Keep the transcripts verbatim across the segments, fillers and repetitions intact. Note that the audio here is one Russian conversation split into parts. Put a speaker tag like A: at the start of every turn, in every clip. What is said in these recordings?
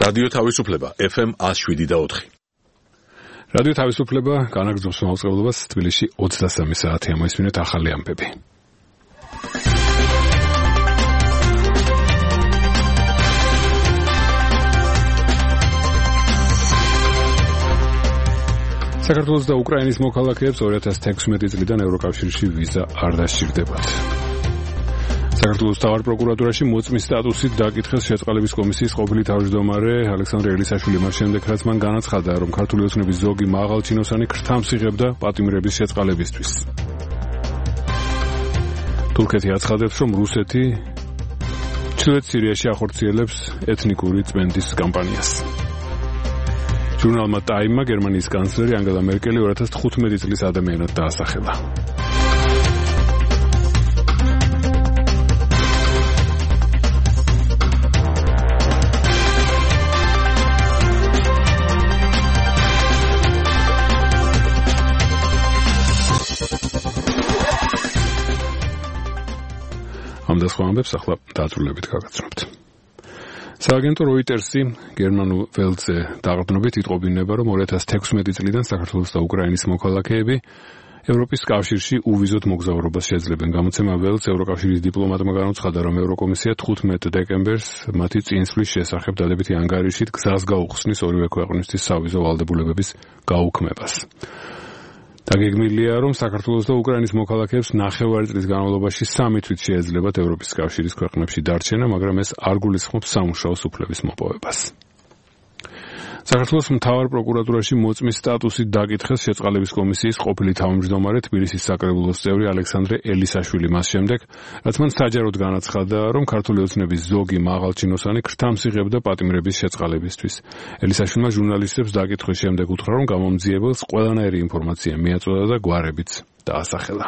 A: რადიო თავისუფლება ეფ ემ one oh seven და four.
B: რადიო თავისუფლება განაგრძობს მაუწყებლობას თბილისში ოცდასამი საათი ამოისმინეთ ახალი ამბები. საქართველოს და უკრაინის მოქალაქეებს ორი ათას თექვსმეტი წლიდან ევროკავშირში ვიზა არ დასჭირდებათ. საქართველოს თავარ პროკურატურაში მოწმის სტატუსით დაკითხეს შეწყალების კომისიის ყოფილი თავმჯდომარე ალექსანდრე ელისაშვილი მას შემდეგ, რაც მან განაცხადა, რომ ქართული ოცნების ზოგი მაღალჩინოსანი ქრთამს იღებდა პატიმრების შეწყალებისთვის. თურქეთი აცხადებს, რომ რუსეთი ჩრდილოეთ სირიაში ახორციელებს ეთნიკური წმენდის კამპანიას. ჟურნალმა Time-მა გერმანიის კანცლერი ანგელა მერკელი ორი ათას თხუთმეტი წლის ადამიანად დაასახელა. ამ და სხვა ამბებს ახლა დაწვრილებით გაგაცნობთ. სააგენტო როიტერსი გერმანულ ველზე დაყრდნობით იტყობინება, რომ ორი ათას თექვსმეტი წლიდან საქართველოს და უკრაინის მოქალაქეები ევროპის კავშირში უვიზოთ მოგზაურობას შეძლებენ. გამოცემა ველს ევროკავშირის დიპლომატმა განუცხადა, რომ ევროკომისია თხუთმეტ დეკემბერს მათი წინსვლის შესახებ დადებითი ანგარიშით გზას გაუხსნის ორივე ქვეყნისთვის სავიზო ვალდებულებების გაუქმებას. დაგეგმილია, რომ საქართველოს და უკრაინის მოქალაქეებს ნახევარი წლის განმავლობაში სამი თვით შეეძლებათ ევროპის კავშირის ქვეყნებში დარჩენა, მაგრამ ეს არ გულისხმობს სამუშაო უფლების მოპოვებას. საქართველოს მთავარ პროკურატურაში მოწმის სტატუსით დაკითხეს შეწყალების კომისიის ყოფილი თავმჯდომარე თბილისის საკრებულოს წევრი ალექსანდრე ელისაშვილი მას შემდეგ, რაც მან საჯაროდ განაცხადა, რომ ქართული ოცნების ზოგი მაღალჩინოსანი ქრთამს იღებდა პატიმრების შეწყალებისთვის. ელისაშვილმა ჟურნალისტებს დაკითხვის შემდეგ უთხრა, რომ გამომძიებელს ყველანაირი ინფორმაცია მიაწოდა და გვარებიც დაასახელა.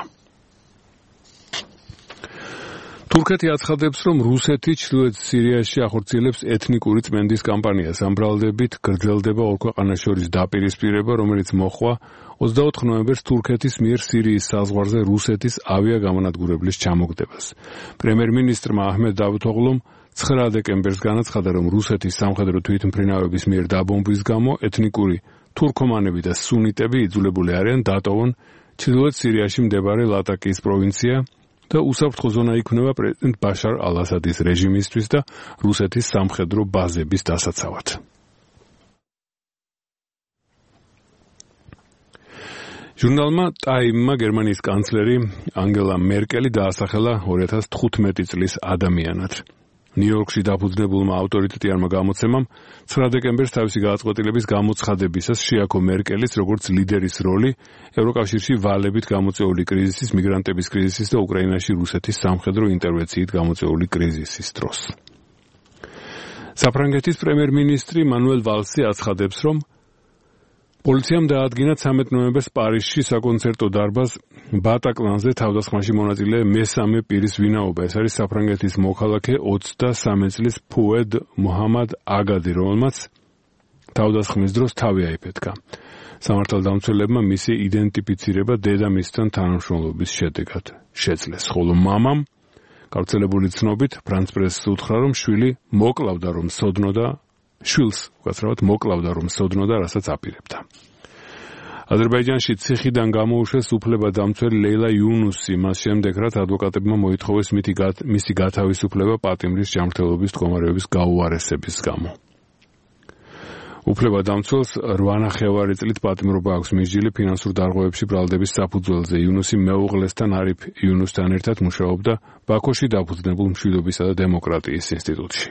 B: თურქეთი აცხადებს, რომ რუსეთი ჩრდილოეთ სირიაში ახორციელებს ეთნიკური წმენდის კამპანიას. ამ ბრალდებით გრძელდება ორ ქვეყანას შორის დაპირისპირება, რომელიც მოხდა ოცდაოთხ ნოემბერს თურქეთის მიერ სირიის საზღვარზე რუსეთის ავიაგამონადგურებლის ჩამოგდებას. პრემიერ-მინისტრმა აჰმედ დავუთოღლუმ ცხრა დეკემბერს განაცხადა, რომ რუსეთის სამხედრო თვითმფრინავების მიერ დაბომბვის გამო ეთნიკური თურქომანები და სუნიტები იძულებული არიან დატოვონ ჩრდილოეთ სირიაში მდებარე ლატაკიის პროვინცია და უსაფრთხო ზონა იქნება პრეზიდენტ ბაშარ ალ-ასადის რეჟიმისთვის და რუსეთის სამხედრო ბაზების დასაცავად. ჟურნალმა Time-მა გერმანიის კანცლერი ანგელა მერკელი დაასახელა ორი ათას თხუთმეტი წლის ადამიანად. ნიუ-იორკში დაფუძნებულმა ავტორიტეტიანმა გამოცემამ ცხრა დეკემბერს თავისი გადაწყვეტილების გამოცხადებისას შეაქო მერკელის როგორც ლიდერის როლი ევროკავშირში ვალებით გამოწვეული კრიზისის, მიგრანტების კრიზისის და უკრაინაში რუსეთის სამხედრო ინტერვენციით გამოწვეული კრიზისის დროს. საფრანგეთის პრემიერ-მინისტრი მანუელ ვალსი აცხადებს, რომ პოლიციამ დაადგინა ცამეტ ნოემბერს პარიზში საკონცერტო დარბაზ ბატაკლანზე თავდასხმაში მონაწილე მესამე პირის ვინაობა. ეს არის საფრანგეთის მოქალაქე ოცდასამი წლის ფუედ მუჰამად აგადი, რომელმაც თავდასხმის დროს თავი აიფეთქა. სამართალდამცველებმა მისი იდენტიფიცირება დედამისთან თანამშრომლობის შედეგად შეძლეს, ხოლო მამამ გავრცელებული ცნობით ფრანც პრესს უთხრა, რომ შვილი მოკლავდა, რომ სოდნოდა შვილს უკაცრავად მოკლავდა, რომ სოდნოდა, რასაც აპირებდა. აზერბაიჯანში ციხიდან გამოუშვეს უფლებადამცველი ლეილა იუნუსი, მას შემდეგ, რაც ადვოკატებმა მოითხოვეს მისი გათავისუფლება პატიმრის ჯანმრთელობის მდგომარეობის გაუარესების გამო. უფლებადამცველს რვანახევარი წლით პატიმრობა აქვს მისჯილი ფინანსურ დარღვევებში ბრალდების საფუძველზე. იუნუსი მეუღლესთან არიფ იუნუსთან ერთად მუშაობდა ბაქოში დაფუძნებულ მშვიდობისა და დემოკრატიის ინსტიტუტში.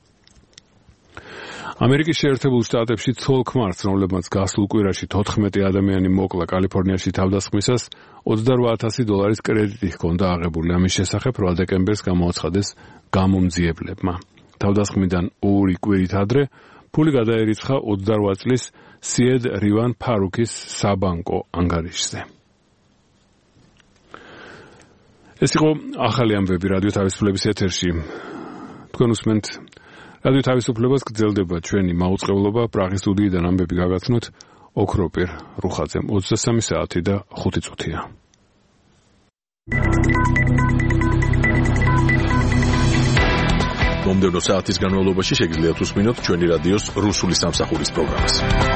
B: ამერიკის შეერთებულ შტატებში ცოლ-ქმარს, რომლებმაც გასულ კვირაში თოთხმეტი ადამიანი მოკლა კალიფორნიაში თავდასხმისას, ოცდარვა ათასი დოლარის კრედიტი ჰქონდა აღებული. ამის შესახებ რვა დეკემბერს გამოაცხადეს გამომძიებლებმა. თავდასხმიდან ორი კვირით ადრე ფული გადაერიცხა ოცდარვა წლის სიედ რივან ფარუქის საბანკო ანგარიშზე. ეს იყო ახალი ამბები რადიო თავისუფლების ეთერში. თქვენ უსმენთ რადიო თავისუფლებას, გრძელდება ჩვენი მაუწყებლობა. პრაღის სტუდიიდან ამბები გაგაცნოთ ოქროპირ რუხაძემ. ოცდასამი საათი და ხუთი წუთია.
A: მომდევნო საათის განმავლობაში შეგიძლიათ უსმინოთ ჩვენი რადიოს რუსული სამსახურის პროგრამას.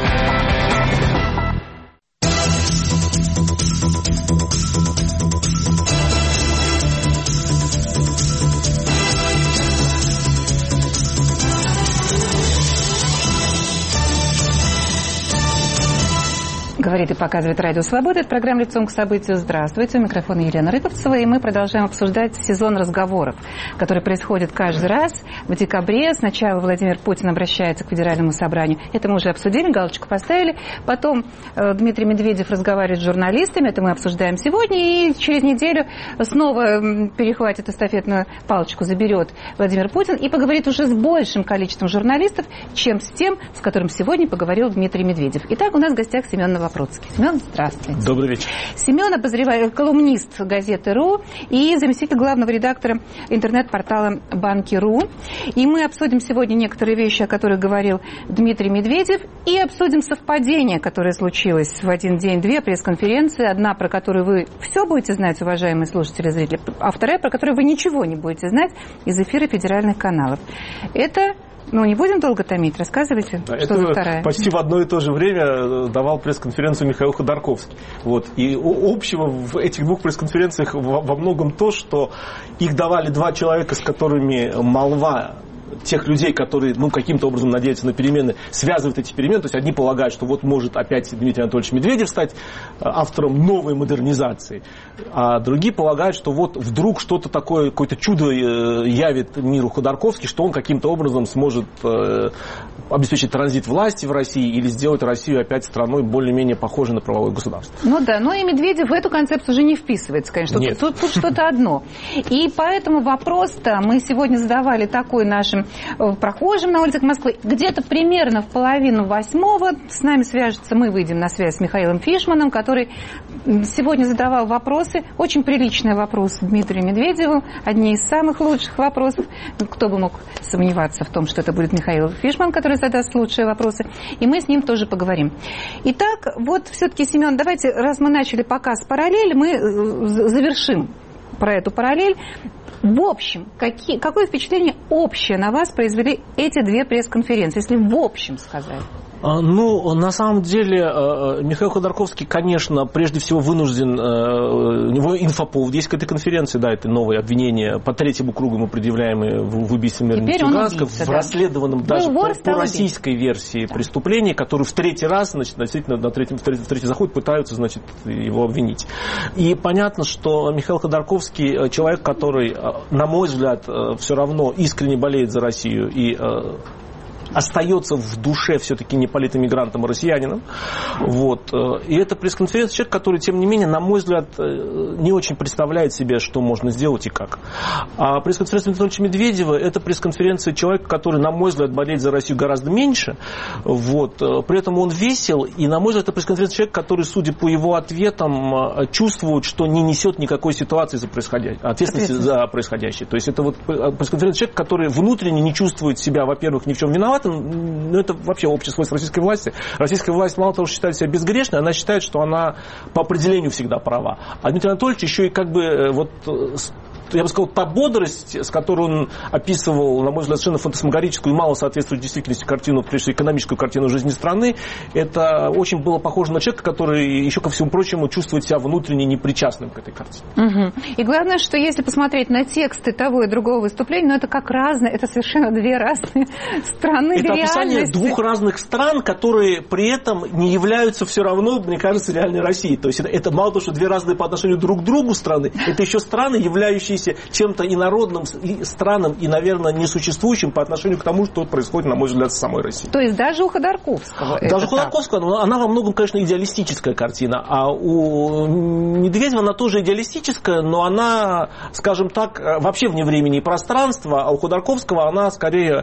C: Говорит и показывает Радио Свобода. Это программа «Лицом к событию». Здравствуйте. У микрофона Елена Рыповцева. И мы продолжаем обсуждать сезон разговоров, который происходит каждый раз в декабре. Сначала Владимир Путин обращается к Федеральному собранию. Это мы уже обсудили, галочку поставили. Потом э, Дмитрий Медведев разговаривает с журналистами. Это мы обсуждаем сегодня. И через неделю снова перехватит эстафетную палочку, заберет Владимир Путин и поговорит уже с большим количеством журналистов, чем с тем, с которым сегодня поговорил Дмитрий Медведев. Итак, у нас в гостях Семен Новопрудский. Семен, здравствуйте.
D: Добрый вечер.
C: Семен, обозреватель, колумнист газеты «Ру» и заместитель главного редактора интернет-портала «Банки.ру». И мы обсудим сегодня некоторые вещи, о которых говорил Дмитрий Медведев, и обсудим совпадение, которое случилось в один день. Две пресс-конференции. Одна, про которую вы все будете знать, уважаемые слушатели и зрители, а вторая, про которую вы ничего не будете знать из эфира федеральных каналов. Это... Ну, не будем долго томить, рассказывайте, да, что за вторая.
D: Почти в одно и то же время давал пресс-конференцию Михаил Ходорковский. Вот. И общего в этих двух пресс-конференциях во многом то, что их давали два человека, с которыми молва тех людей, которые, ну, каким-то образом надеются на перемены, связывают эти перемены. То есть одни полагают, что вот может опять Дмитрий Анатольевич Медведев стать автором новой модернизации, а другие полагают, что вот вдруг что-то такое, какое-то чудо явит миру Ходорковский, что он каким-то образом сможет обеспечить транзит власти в России или сделать Россию опять страной более-менее похожей на правовое государство.
C: Ну да, но и Медведев в эту концепцию уже не вписывается, конечно. Нет. Тут, тут что-то одно. И поэтому вопрос-то мы сегодня задавали такой нашим прохожим на улицах Москвы. Где-то примерно в половину восьмого с нами свяжется, мы выйдем на связь с Михаилом Фишманом, который сегодня задавал вопросы, очень приличные вопросы Дмитрию Медведеву, одни из самых лучших вопросов. Кто бы мог сомневаться в том, что это будет Михаил Фишман, который задаст лучшие вопросы. И мы с ним тоже поговорим. Итак, вот все-таки, Семен, давайте, раз мы начали показ параллель, мы завершим про эту параллель. В общем, какие, какое впечатление общее на вас произвели эти две пресс-конференции, если в общем сказать?
D: Ну, на самом деле, Михаил Ходорковский, конечно, прежде всего вынужден, у него инфоповод есть к этой конференции, да, это новые обвинения по третьему кругу, мы предъявляемые в убийстве Мирны Тюганского, в расследованном да. даже по, по российской версии да. преступления, которую в третий раз, значит, действительно на третьем, в третий заход пытаются, значит, его обвинить. И понятно, что Михаил Ходорковский человек, который, на мой взгляд, все равно искренне болеет за Россию и остается в душе все-таки не политэмигрантом, а россиянином. Вот. И это пресс-конференция человек, который, тем не менее, на мой взгляд, не очень представляет себе, что можно сделать и как. А пресс-конференция Дмитрия Анатольевича Медведева – это пресс-конференция человека, который, на мой взгляд, болеет за Россию гораздо меньше. Вот. При этом он весел, и, на мой взгляд, это пресс-конференция человека, который, судя по его ответам, чувствует, что не несет никакой ситуации за происходящее, ответственности за происходящее. То есть это вот пресс-конференция человека, который внутренне не чувствует себя, во-первых, ни в чем виноват. Ну, это вообще общее свойство российской власти. Российская власть мало того, что считает себя безгрешной, она считает, что она по определению всегда права. А Дмитрий Анатольевич еще и как бы вот... я бы сказал, та бодрость, с которой он описывал, на мой взгляд, совершенно фантасмагорическую и мало соответствует действительности картину, прежде всего экономическую картину жизни страны, это очень было похоже на человека, который, еще ко всему прочему, чувствует себя внутренне непричастным к этой картине.
C: Угу. И главное, что если посмотреть на тексты того и другого выступления, ну это как разные, это совершенно две разные страны,
D: это описание
C: реальности.
D: Двух разных стран, которые при этом не являются все равно, мне кажется, реальной Россией. То есть это, это мало того, что две разные по отношению друг к другу страны, это еще страны, являющиеся чем-то инородным, и странным и, наверное, несуществующим по отношению к тому, что происходит, на мой взгляд, с самой Россией.
C: То есть даже у Ходорковского.
D: Даже у Ходорковского, но она во многом, конечно, идеалистическая картина. А у Медведева она тоже идеалистическая, но она, скажем так, вообще вне времени и пространства, а у Ходорковского она скорее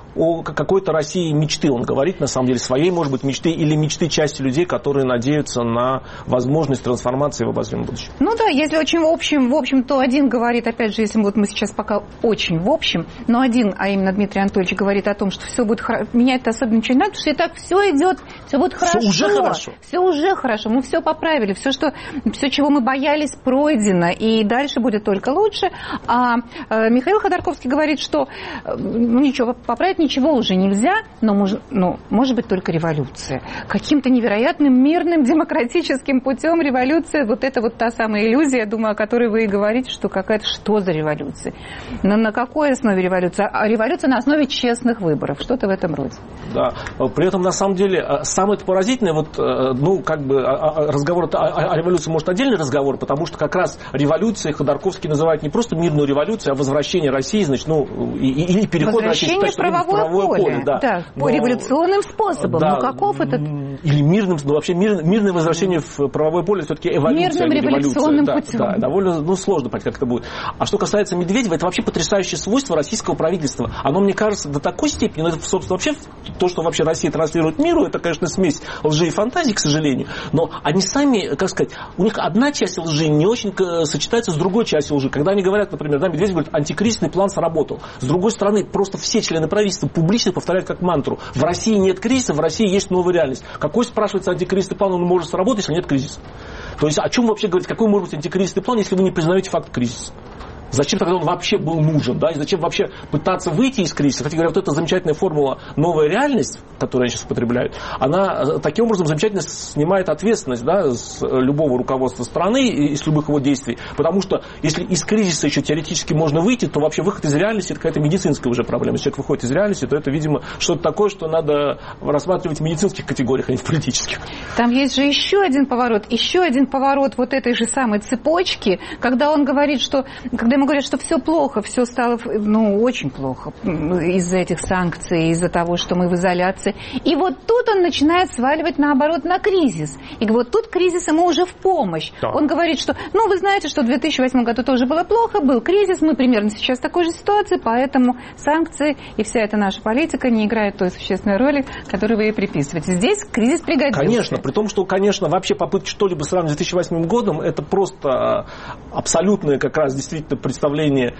D: о какой-то России мечты. Он говорит, на самом деле, своей, может быть, мечты или мечты части людей, которые надеются на возможность трансформации в обозримом будущем.
C: Ну да, если очень в общем, в общем, то один говорит, опять же, если вот мы сейчас пока очень в общем, но один, а именно Дмитрий Анатольевич, говорит о том, что все будет хорошо, менять особенно ничего не надо, потому что и так все идет, все будет хорошо.
D: Все уже хорошо.
C: Все уже хорошо, мы все поправили, все, что, все, чего мы боялись, пройдено, и дальше будет только лучше. А э, Михаил Ходорковский говорит, что э, ну, ничего, поправить ничего уже нельзя, но, мож, ну, может быть только революция. Каким-то невероятным, мирным, демократическим путем революция, вот это вот та самая иллюзия, я думаю, о которой вы и говорите, что какая-то, что за революция? На, на какой основе революция? А революция на основе честных выборов, что-то в этом роде.
D: Да, при этом, на самом деле, самое поразительное, вот, ну, как бы, разговор о, о революции, может, отдельный разговор, потому что как раз революцией Ходорковский называет не просто мирную революцию, а возвращение России, значит, ну, или переход России в правовое, правовое поле. поле да.
C: Да,
D: Но,
C: по революционным способам.
D: Да,
C: но каков этот...
D: Или мирным, ну, вообще мир, мирное возвращение в правовое поле, все-таки эволюция.
C: Мирным революционным
D: да,
C: путем.
D: Да, довольно, ну, сложно понять, как это будет. А что касается Медведева, это вообще потрясающее свойство российского правительства. Оно, мне кажется, до такой степени, ну, это, собственно, вообще то, что вообще Россия транслирует миру, это, конечно, смесь лжи и фантазии, к сожалению, но они сами, как сказать, у них одна часть лжи не очень сочетается с другой частью лжи. Когда они говорят, например, да, Медведев говорит, антикризисный план сработал. С другой стороны, просто все члены правительства публично повторяют как мантру. В России нет кризиса, в России есть новая реальность. Какой, спрашивается, антикризисный план он может сработать, если нет кризиса? То есть о чем вообще говорить, какой может быть антикризисный план, если вы не признаете факт кризиса? Зачем тогда он вообще был нужен, да, и зачем вообще пытаться выйти из кризиса? Кстати говоря, вот эта замечательная формула «новая реальность», которую они сейчас употребляют, она таким образом замечательно снимает ответственность, да, с любого руководства страны и с любых его действий, потому что если из кризиса еще теоретически можно выйти, то вообще выход из реальности – это какая-то медицинская уже проблема. Если человек выходит из реальности, то это, видимо, что-то такое, что надо рассматривать в медицинских категориях, а не в политических.
C: Там есть же еще один поворот, еще один поворот вот этой же самой цепочки, когда он говорит, что, когда ему говорят, что все плохо, все стало, ну, очень плохо из-за этих санкций, из-за того, что мы в изоляции. И вот тут он начинает сваливать, наоборот, на кризис. И вот тут кризис ему уже в помощь. Да. Он говорит, что, ну, вы знаете, что в две тысячи восьмом году тоже было плохо, был кризис, мы примерно сейчас в такой же ситуации, поэтому санкции и вся эта наша политика не играет той существенной роли, которую вы ей приписываете. Здесь кризис пригодился.
D: Конечно, при том, что, конечно, вообще попытки что-либо сравнить с две тысячи восьмым годом, это просто абсолютное как раз действительно представление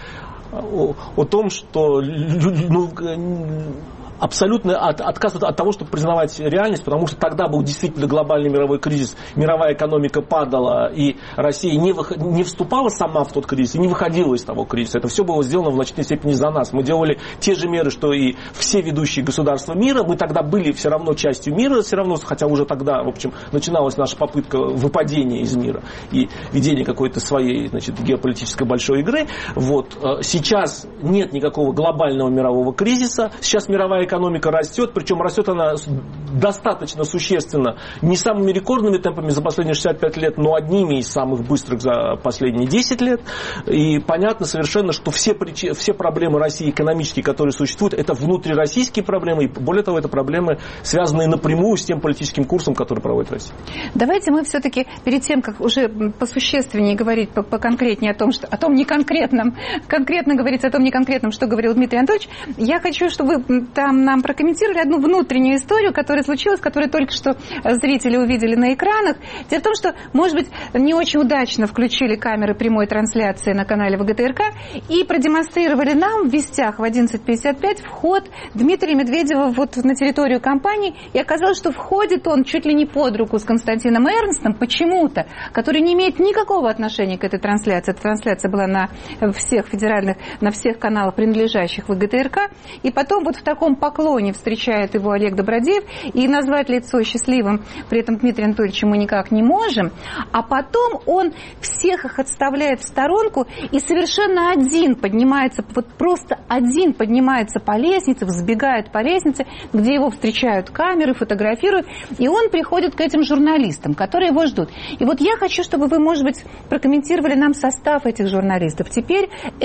D: о, о том, что ну, абсолютный от, отказ от, от того, чтобы признавать реальность, потому что тогда был действительно глобальный мировой кризис, мировая экономика падала, и Россия не, выход, не вступала сама в тот кризис и не выходила из того кризиса. Это все было сделано в значительной степени за нас. Мы делали те же меры, что и все ведущие государства мира. Мы тогда были все равно частью мира, все равно, хотя уже тогда, в общем, начиналась наша попытка выпадения из мира и ведения какой-то своей, значит, геополитической большой игры. Вот. Сейчас нет никакого глобального мирового кризиса. Сейчас мировая экономика растет, причем растет она достаточно существенно, не самыми рекордными темпами за последние шестьдесят пять лет, но одними из самых быстрых за последние десять лет. И понятно совершенно, что все, причины, все проблемы России экономические, которые существуют, это внутрироссийские проблемы, и более того, это проблемы, связанные напрямую с тем политическим курсом, который проводит Россия.
C: Давайте мы все-таки перед тем, как уже посущественнее говорить, поконкретнее о том, что, о том неконкретном, конкретно говорить о том неконкретном, что говорил Дмитрий Анатольевич, я хочу, чтобы вы там нам прокомментировали одну внутреннюю историю, которая случилась, которую только что зрители увидели на экранах. Дело в том, что, может быть, не очень удачно включили камеры прямой трансляции на канале ВГТРК и продемонстрировали нам в вестях в одиннадцать пятьдесят пять вход Дмитрия Медведева вот на территорию компании. И оказалось, что входит он чуть ли не под руку с Константином Эрнстом, почему-то, который не имеет никакого отношения к этой трансляции. Эта трансляция была на всех федеральных, на всех каналах, принадлежащих ВГТРК. И потом вот в таком поклоне встречает его Олег Добродеев, и назвать лицо счастливым при этом Дмитрия Анатольевича мы никак не можем. А потом он всех их отставляет в сторонку и совершенно один поднимается, вот просто один поднимается по лестнице, взбегает по лестнице, где его встречают камеры, фотографируют, и он приходит к этим журналистам, которые его ждут. И вот я хочу, чтобы вы, может быть, прокомментировали нам состав этих журналистов. Теперь это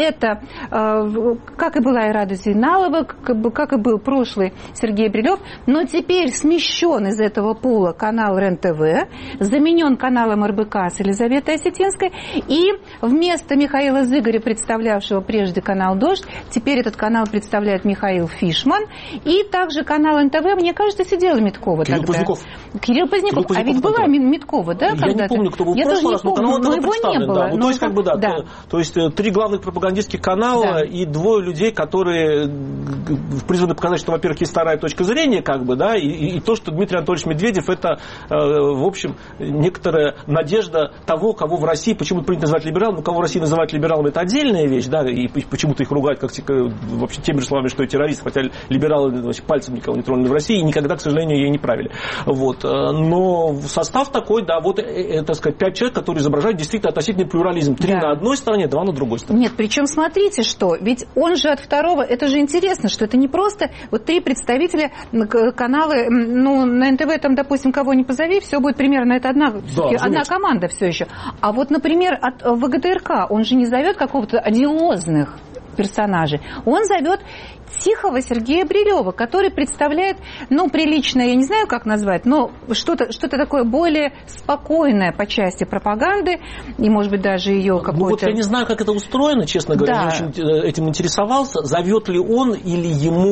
C: как и была Айрада Зейналова, как и был прошлый Сергей Брилев, но теперь смещен из этого пула канал РЕН-ТВ, заменен каналом РБК с Елизаветой Осетинской, и вместо Михаила Зыгоря, представлявшего прежде канал «Дождь», теперь этот канал представляет Михаил Фишман, и также канал эн тэ вэ, мне кажется, сидела Миткова
D: Кирилл
C: тогда.
D: Поздняков.
C: Кирилл Поздняков.
D: Кирилл
C: А ведь была Миткова, да?
D: Я не помню, кто был в прошлый раз, но канал
C: но его не было.
D: Да. Ну,
C: но
D: то есть, как бы, да,
C: да.
D: То, то есть три главных пропагандистских канала, да, и двое людей, которые призваны показать, что, во-первых, есть вторая точка зрения, как бы, да, и, и, и то, что Дмитрий Анатольевич Медведев, это, э, в общем, некоторая надежда того, кого в России, почему принято называть либералом, но кого в России называют либералом, это отдельная вещь, да, и почему-то их ругают как вообще теми же словами, что и террористы, хотя либералы вообще, пальцем никого не тронули в России, и никогда, к сожалению, ее не правили. Вот. Но состав такой, да, вот, э, так сказать, пять человек, которые изображают действительно относительный плюрализм. Три, да, на одной стороне, два на другой стороне.
C: Нет, причем смотрите, что, ведь он же от второго, это же интересно, что это не просто вот три представителя канала, ну, на эн тэ вэ там, допустим, кого не позови, все будет примерно, это одна, да, одна команда все еще. А вот, например, от вэ гэ тэ эр ка, он же не зовет какого-то одиозных персонажей, он зовет тихого Сергея Брилева, который представляет, ну, приличное, я не знаю, как назвать, но что-то, что-то такое более спокойное по части пропаганды, и, может быть, даже ее какое-то...
D: Ну, вот я не знаю, как это устроено, честно говоря, да, не очень этим интересовался, зовет ли он или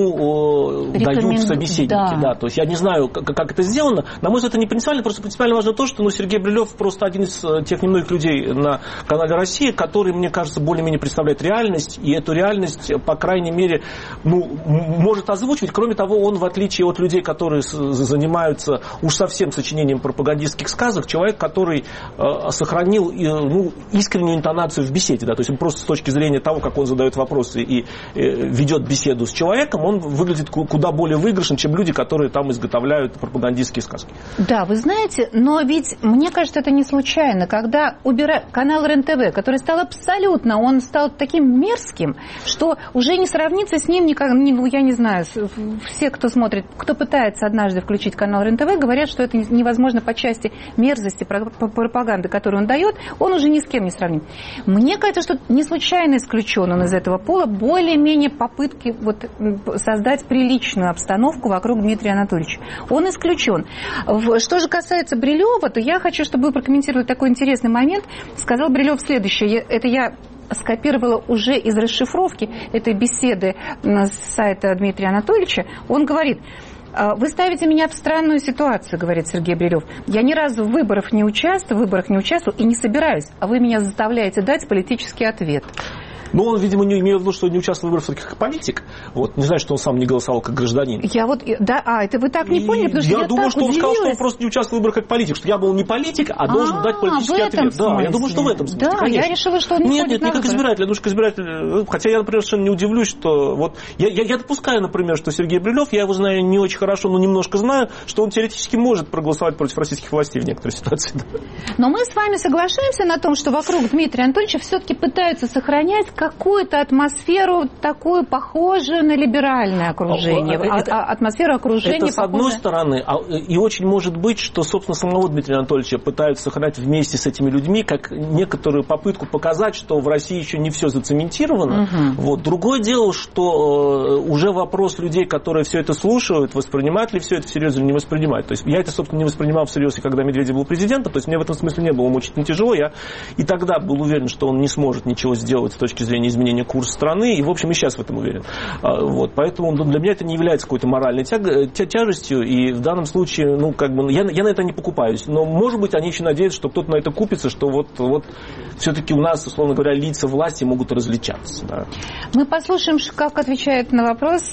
D: ему э, дают собеседники, да. да, то есть я не знаю, как, как это сделано, на мой взгляд, это не принципиально, просто принципиально важно то, что, ну, Сергей Брилев просто один из тех немногих людей на канале «Россия», который, мне кажется, более-менее представляет реальность, и эту реальность, по крайней мере, ну, может озвучивать. Кроме того, он, в отличие от людей, которые занимаются уж совсем сочинением пропагандистских сказок, человек, который э, сохранил э, ну, искреннюю интонацию в беседе. Да? То есть он просто с точки зрения того, как он задает вопросы и э, ведет беседу с человеком, он выглядит куда более выигрышен, чем люди, которые там изготовляют пропагандистские сказки.
C: Да, вы знаете, но ведь, мне кажется, это не случайно. Когда убирают канал РЕН-ТВ, который стал абсолютно, он стал таким мерзким, что уже не сравнится с ним никак. Ну, я не знаю, все, кто смотрит, кто пытается однажды включить канал РЕН-ТВ, говорят, что это невозможно по части мерзости пропаганды, которую он дает, он уже ни с кем не сравним. Мне кажется, что не случайно исключен он из этого пола более-менее попытки вот создать приличную обстановку вокруг Дмитрия Анатольевича. Он исключен. Что же касается Брилева, то я хочу, чтобы вы прокомментировали такой интересный момент. Сказал Брилев следующее, это я скопировала уже из расшифровки этой беседы с сайта Дмитрия Анатольевича. Он говорит: вы ставите меня в странную ситуацию, говорит Сергей Брилев. Я ни разу в выборах не участвовал, в выборах не участвовал и не собираюсь, а вы меня заставляете дать политический ответ.
D: Ну, он, видимо, не имел в виду, что не участвовал в выборах как политик. Вот, не знаю, что он сам не голосовал как гражданин.
C: Я вот, да, а, это вы так не поняли, потому что
D: я,
C: я
D: думаю,
C: так
D: что он
C: удивилась.
D: сказал, что он просто не участвовал в выборах как политик, что я был не политик, а должен
C: а,
D: дать политический ответ.
C: Смысле?
D: Да, я думаю, что в этом смысле,
C: да,
D: конечно.
C: Я решила, что он не
D: Нет,
C: ходит
D: нет,
C: на
D: не как
C: выборы.
D: избиратель, я думаю, что избиратель, хотя я, например, совершенно не удивлюсь, что вот, я, я, я допускаю, например, что Сергей Брилев, я его знаю не очень хорошо, но немножко знаю, что он теоретически может проголосовать против российских властей в некоторой ситуации.
C: Но мы с вами соглашаемся на том, что вокруг Дмитрия Анатольевича все-таки пытаются сохранять какую-то атмосферу такую похожую на либеральное окружение. Это, а, атмосферу окружения
D: это с
C: похожую...
D: одной стороны, а, и очень может быть, что, собственно, самого Дмитрия Анатольевича пытаются сохранять вместе с этими людьми, как некоторую попытку показать, что в России еще не все зацементировано. Угу. Вот. Другое дело, что э, уже вопрос людей, которые все это слушают, воспринимают ли все это всерьез или не воспринимают. То есть я это, собственно, не воспринимал всерьез, и когда Медведев был президентом, то есть мне в этом смысле не было мучительно тяжело. Я и тогда был уверен, что он не сможет ничего сделать с точки зрения изменения курса страны, и, в общем, и сейчас в этом уверен. Вот. Поэтому для меня это не является какой-то моральной тяг... тяжестью, и в данном случае, ну, как бы, я, я на это не покупаюсь. Но, может быть, они еще надеются, что кто-то на это купится, что вот, вот все-таки у нас, условно говоря, лица власти могут различаться. Да.
C: Мы послушаем, как отвечает на вопрос,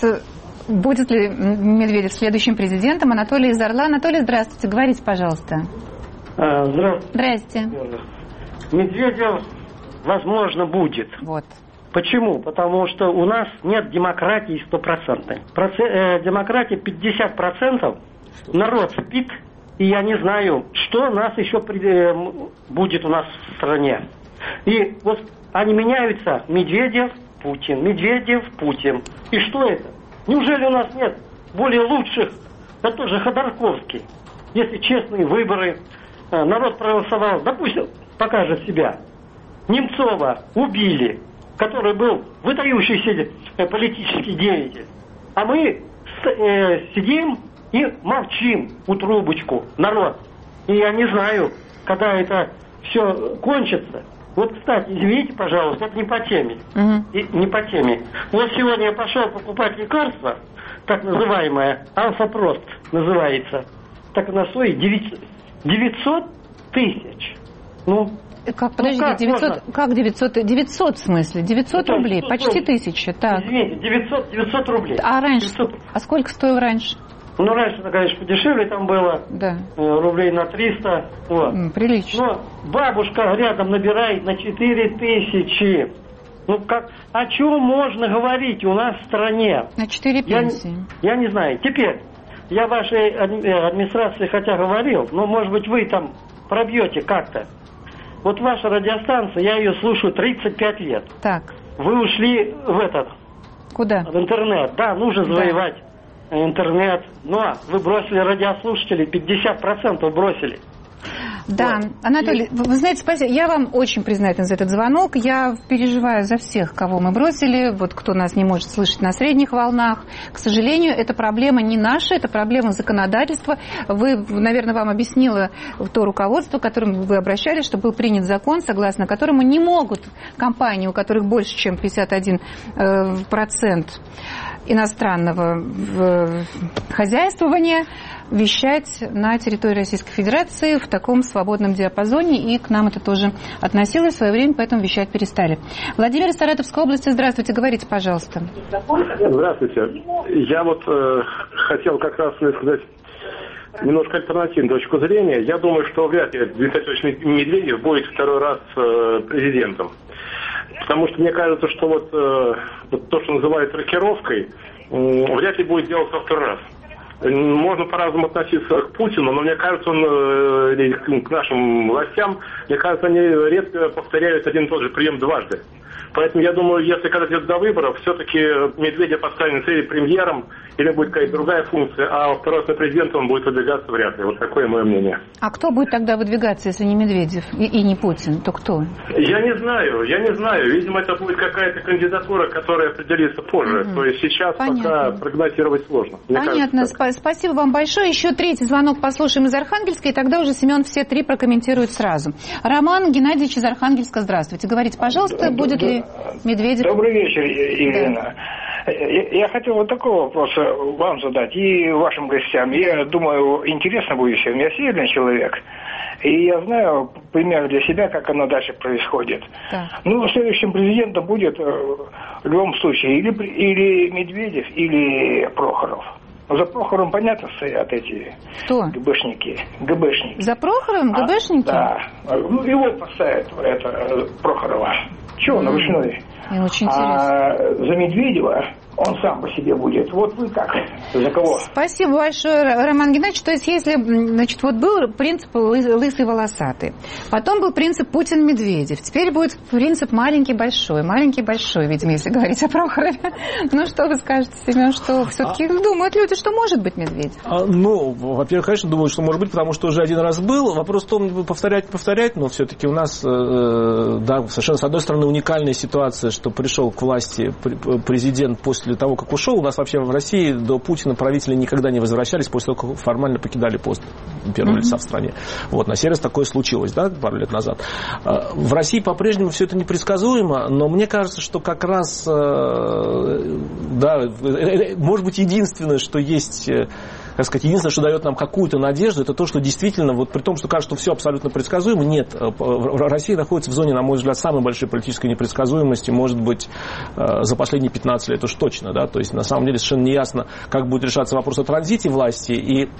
C: будет ли Медведев следующим президентом. Анатолий из Орла. Анатолий, здравствуйте. Говорите, пожалуйста.
E: Здравствуйте.
C: Здрасте.
E: Медведев, возможно, будет.
C: Вот.
E: Почему? Потому что у нас нет демократии стопроцентной. Э, демократия пятьдесят процентов, народ спит, и я не знаю, что нас еще при, э, будет у нас в стране. И вот они меняются: Медведев, Путин, Медведев, Путин. И что это? Неужели у нас нет более лучших? Да тоже Ходорковский. Если честные выборы, народ проголосовал, допустим, покажет себя. Немцова убили. который был выдающийся политический деятель. А мы э, сидим и молчим у трубочку, народ. И я не знаю, когда это все кончится. Вот, кстати, извините, пожалуйста, это не по теме. Uh-huh. И, не по теме. Вот сегодня я пошел покупать лекарство, так называемое, Алфапрост называется. Так на стоит девятьсот тысяч. Ну,
C: как, подождите, ну, как, девятьсот, как девятьсот? девятьсот в смысле? девятьсот ну, рублей, сто, почти тысяча. Так.
E: Извините, девятьсот, девятьсот рублей.
C: А раньше?
E: девятьсот.
C: А сколько стоил раньше?
E: Ну, раньше, конечно, подешевле там было.
C: Да.
E: Рублей на триста. Вот.
C: М, прилично.
E: Но бабушка рядом набирает на четыре тысячи. Ну, как, о чем можно говорить у нас в стране?
C: На четыре пенсии.
E: Я, я не знаю. Теперь, я вашей администрации хотя говорил, но, может быть, вы там пробьете как-то. Вот ваша радиостанция, я ее слушаю тридцать пять лет.
C: Так.
E: Вы ушли в этот...
C: Куда?
E: В интернет. Да, нужно завоевать да. интернет. Но вы бросили радиослушателей, пятьдесят процентов бросили.
C: Да, вот. Анатолий, и... вы знаете, спасибо. Я вам очень признательна за этот звонок. Я переживаю за всех, кого мы бросили, вот кто нас не может слышать на средних волнах. К сожалению, эта проблема не наша, это проблема законодательства. Вы, наверное, вам объяснило то руководство, к которому вы обращались, что был принят закон, согласно которому не могут компании, у которых больше, чем пятьдесят один процент иностранного хозяйствования, вещать на территории Российской Федерации в таком свободном диапазоне, и к нам это тоже относилось в свое время, поэтому вещать перестали. Владимир из Саратовской области, здравствуйте, говорите, пожалуйста.
F: Здравствуйте. Я вот э, хотел как раз сказать немножко альтернативную точку зрения. Я думаю, что вряд ли Дмитрий Анатольевич Медведев будет второй раз э, президентом. Потому что мне кажется, что вот, э, вот то, что называют рокировкой, э, вряд ли будет делать во второй раз. Можно по-разному относиться к Путину, но мне кажется, он э, к нашим властям, мне кажется, они редко повторяют один и тот же прием дважды. Поэтому я думаю, если когда идет до выборов, все-таки Медведев поставит цель премьером, или будет какая-то другая функция, а второй раз на президента он будет выдвигаться вряд ли. Вот такое мое мнение.
C: А кто будет тогда выдвигаться, если не Медведев и, и не Путин, то кто?
F: Я не знаю, я не знаю. Видимо, это будет какая-то кандидатура, которая определится позже. Mm-hmm. То есть сейчас Понятно. Пока прогнозировать сложно. Мне
C: Понятно.
F: Кажется,
C: Спасибо вам большое. Еще третий звонок послушаем из Архангельска, и тогда уже Семен все три прокомментирует сразу. Роман Геннадьевич из Архангельска, здравствуйте. Говорите, пожалуйста, будет ли Медведев?
G: Добрый вечер, Елена. Да. Я, я хотел вот такой вопрос вам задать и вашим гостям. Я думаю, интересно будет всем. Я северный человек, и я знаю примерно для себя, как оно дальше происходит. Да. Ну, следующим президентом будет в любом случае или, или Медведев, или Прохоров. За Прохоровым, понятно, стоят эти
C: Кто?
G: ГБшники. ГБшники.
C: За Прохоровым ГБшники?
G: А, да. Ну, его поставят, это, Прохорова. Чего, mm. он ручной?
C: Мне очень
G: а
C: интересно.
G: За Медведева он сам по себе будет. Вот вы как? За кого?
C: Спасибо большое, Роман Геннадьевич. То есть, если, значит, вот был принцип лысый-волосатый, потом был принцип Путин-Медведев, теперь будет принцип маленький-большой, маленький-большой, видимо, если говорить о Прохорове. Ну, что вы скажете, Семен, что все-таки а... думают люди, что может быть Медведев?
D: А, ну, во-первых, конечно, думаю, что может быть, потому что уже один раз был. Вопрос в том, повторять, повторять, но все-таки у нас, э, да, совершенно, с одной стороны, уникальная ситуация, что пришел к власти президент после того, как ушел. У нас вообще в России до Путина правители никогда не возвращались после того, как формально покидали пост первого mm-hmm. лица в стране. Вот, на сей раз такое случилось, да, пару лет назад. В России по-прежнему все это непредсказуемо, но мне кажется, что как раз, да, может быть, единственное, что есть... Так сказать, единственное, что дает нам какую-то надежду, это то, что действительно, вот при том, что кажется, что все абсолютно предсказуемо, нет. Россия находится в зоне, на мой взгляд, самой большой политической непредсказуемости, может быть, за последние пятнадцать лет уж точно. Да? То есть, на самом деле, совершенно неясно, как будет решаться вопрос о транзите власти. И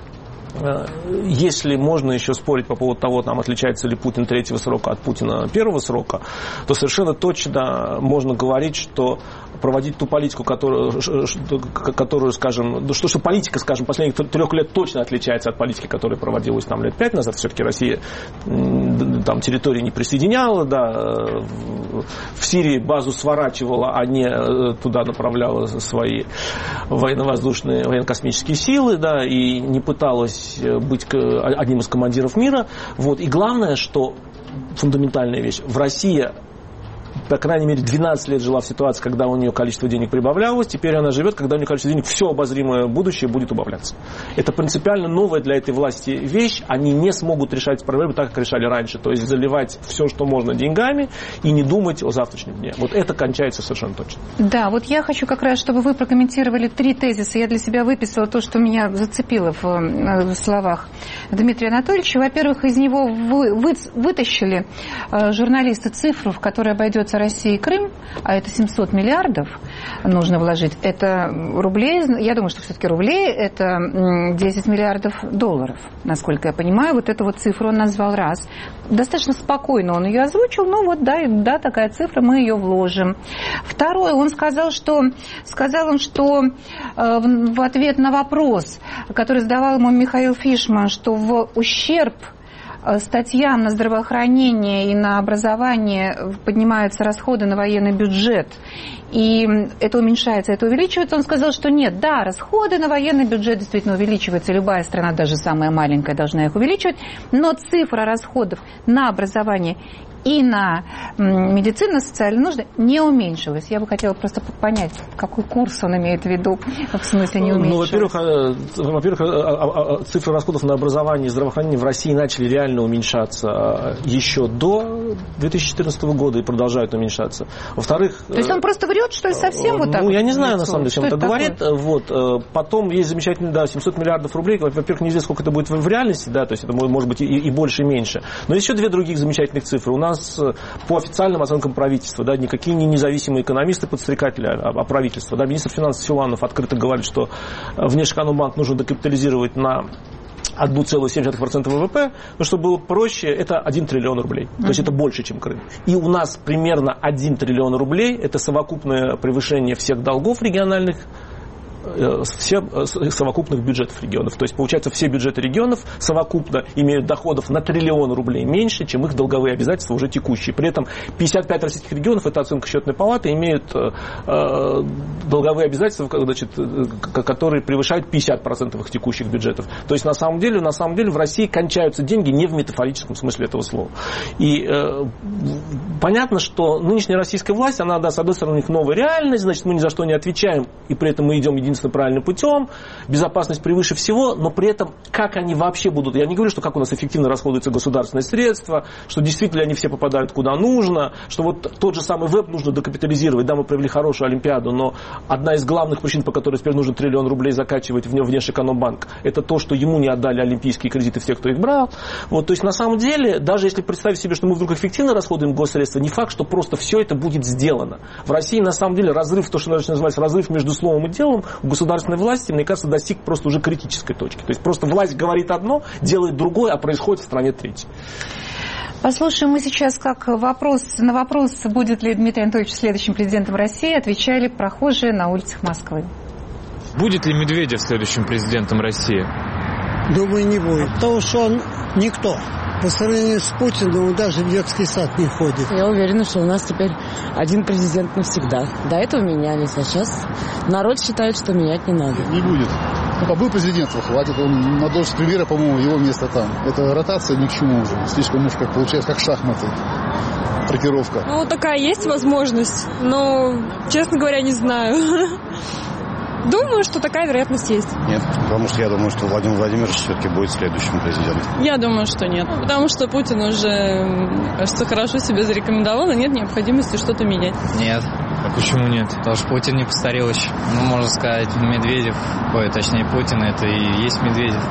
D: если можно еще спорить по поводу того, там отличается ли Путин третьего срока от Путина первого срока, то совершенно точно можно говорить, что проводить ту политику, которую, которую скажем, что, что политика, скажем, последних трех лет точно отличается от политики, которая проводилась там лет пять назад. Все-таки Россия там территории не присоединяла, да, в Сирии базу сворачивала, а не туда направляла свои военно-воздушные, военно-космические силы, да, и не пыталась быть одним из командиров мира. Вот. И главное, что фундаментальная вещь, в России по крайней мере, двенадцать лет жила в ситуации, когда у нее количество денег прибавлялось, теперь она живет, когда у нее количество денег, все обозримое будущее будет убавляться. Это принципиально новая для этой власти вещь. Они не смогут решать проблемы так, как решали раньше. То есть заливать все, что можно, деньгами и не думать о завтрашнем дне. Вот это кончается совершенно точно. Да, вот я хочу как раз, чтобы вы прокомментировали три тезиса. Я для себя выписала то, что меня зацепило в, в словах Дмитрия Анатольевича. Во-первых, из него вы, вы, вытащили э, журналисты цифру, в которой обойдется Россия и Крым, а это семьсот миллиардов нужно вложить. Это рублей, я думаю, что все-таки рублей, это десять миллиардов долларов, насколько я понимаю. Вот эту вот цифру он назвал раз. Достаточно спокойно он ее озвучил, ну вот да, да, такая цифра, мы ее вложим. Второе, он сказал, что, сказал он, что э, в, в ответ на вопрос, который задавал ему Михаил Фишман, что в ущерб статьям на здравоохранение и на образование поднимаются расходы на военный бюджет, и это уменьшается, это увеличивается, он сказал, что нет, да, расходы на военный бюджет действительно увеличиваются, любая страна, даже самая маленькая, должна их увеличивать, но цифра расходов на образование и на медицину, социальные нужды не уменьшилась. Я бы хотела просто понять, какой курс он имеет в виду, в смысле не уменьшилась. Ну, во-первых, во-первых, цифры расходов на образование и здравоохранение в России начали реально уменьшаться еще до две тысячи четырнадцатого года и продолжают уменьшаться. Во-вторых... То есть он просто врет, что ли, совсем вот так? Ну, я не знаю, на самом деле, чем это говорит. Вот. Потом есть замечательный, да, семьсот миллиардов рублей. Во-первых, неизвестно, сколько это будет в реальности, да, то есть это может быть и, и больше, и меньше. Но есть еще две других замечательных цифры. У нас по официальным оценкам правительства, да, никакие не независимые экономисты, подстрекатели, а, а правительство. Да, министр финансов Силуанов открыто говорит, что Внешэкономбанк нужно докапитализировать на одна целая семь десятых процента ВВП, но чтобы было проще, это один триллион рублей. Mm-hmm. То есть это больше, чем Крым. И у нас примерно один триллион рублей, это совокупное превышение всех долгов региональных, все совокупных бюджетов регионов. То есть, получается, все бюджеты регионов совокупно имеют доходов на триллион рублей меньше, чем их долговые обязательства уже текущие. При этом пятьдесят пять российских регионов, это оценка счетной палаты, имеют э, долговые обязательства, значит, которые превышают пятьдесят процентов их текущих бюджетов. То есть, на самом деле, на самом деле в России кончаются деньги не в метафорическом смысле этого слова. И э, понятно, что нынешняя российская власть, она, да, с одной стороны, у них новая реальность, значит, мы ни за что не отвечаем, и при этом мы идем единственно правильным путем, безопасность превыше всего, но при этом, как они вообще будут, я не говорю, что как у нас эффективно расходуются государственные средства, что действительно они все попадают куда нужно, что вот тот же самый веб нужно докапитализировать, да, мы провели хорошую Олимпиаду, но одна из главных причин, по которой теперь нужно триллион рублей закачивать в Внешэкономбанк, это то, что ему не отдали олимпийские кредиты все, кто их брал. Вот, то есть, на самом деле, даже если представить себе, что мы вдруг эффективно расходуем госсредства, не факт, что просто все это будет сделано. В России, на самом деле, разрыв, то, что называется разрыв между словом и делом, у государственной власти, мне кажется, достиг просто уже критической точки. То есть просто власть говорит одно, делает другое, а происходит в стране третье. Послушаем мы сейчас, как вопрос, на вопрос, будет ли Дмитрий Анатольевич следующим президентом России, отвечали прохожие на улицах Москвы.
H: Будет ли Медведев следующим президентом России?
I: Думаю, не будет. Потому что он никто. По сравнению с Путиным он даже в детский сад не ходит.
J: Я уверена, что у нас теперь один президент навсегда. До этого менялись, а сейчас народ считает, что менять не надо.
K: Не будет. Ну, побыл президентом, хватит. Он на должность премьера, по-моему, его место там. Это ротация ни к чему уже. Слишком уж как получается, как шахматы. Рокировка.
L: Ну, такая есть возможность, но, честно говоря, не знаю. Думаю, что такая вероятность есть.
M: Нет, потому что я думаю, что Владимир Владимирович все-таки будет следующим президентом.
L: Я думаю, что нет. Потому что Путин уже, кажется, хорошо себя зарекомендовал, и нет необходимости что-то менять.
N: Нет. А почему нет? Потому что Путин не постарел еще. Ну, можно сказать, Медведев, ой, точнее, Путин, это и есть Медведев.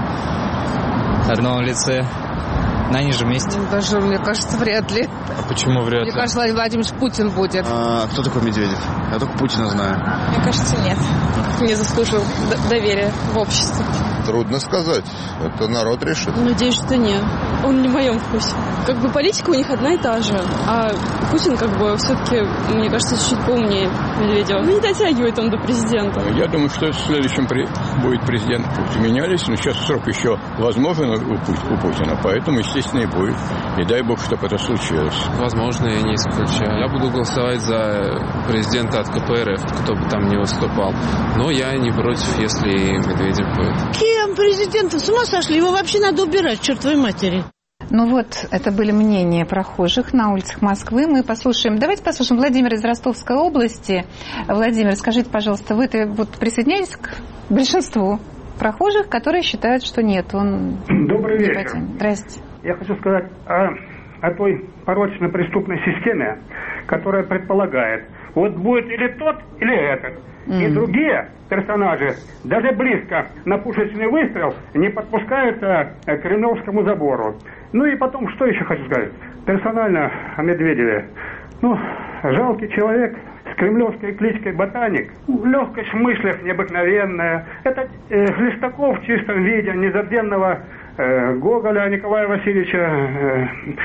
N: В одном лице. На они же вместе.
O: Даже, мне кажется, вряд ли.
H: А почему вряд ли?
O: Мне кажется, Владимир Владимирович Путин будет.
M: А кто такой Медведев? Я только Путина знаю.
L: Мне кажется, нет. Не заслужил доверия в обществе.
P: Трудно сказать. Это народ решит.
L: Надеюсь, что нет. Он не в моем вкусе. Как бы политика у них одна и та же. А Путин, как бы, все-таки, мне кажется, чуть-чуть поумнее Медведева. Ну, не дотягивает он до президента.
Q: Я думаю, что следующим при... будет президент. Пусть менялись, но сейчас срок еще возможен у, Пу... у Путина. Поэтому, естественно, и будет. И дай бог, чтобы это случилось.
R: Возможно, я не исключаю. Я буду голосовать за президента от ка пэ эр эф, кто бы там ни выступал. Но я не против, если Медведев будет.
O: Кем президентом? С ума сошли? Его вообще надо убирать, чертовой матери.
C: Ну вот, это были мнения прохожих на улицах Москвы. Мы послушаем, давайте послушаем Владимира из Ростовской области. Владимир, скажите, пожалуйста, вы вот присоединяетесь к большинству прохожих, которые считают, что нет, он...
S: Добрый вечер.
C: Здрасте.
S: Я хочу сказать о, о той порочной преступной системе, которая предполагает, вот будет или тот, или этот. Mm. И другие персонажи даже близко на пушечный выстрел не подпускаются к Кремлевскому забору. Ну и потом, что еще хочу сказать? Персонально о Медведеве. Ну, жалкий человек с кремлевской кличкой Ботаник. Легкость в мыслях необыкновенная. Это э, Хлестаков в чистом виде, незабвенного э, Гоголя Николая Васильевича, э,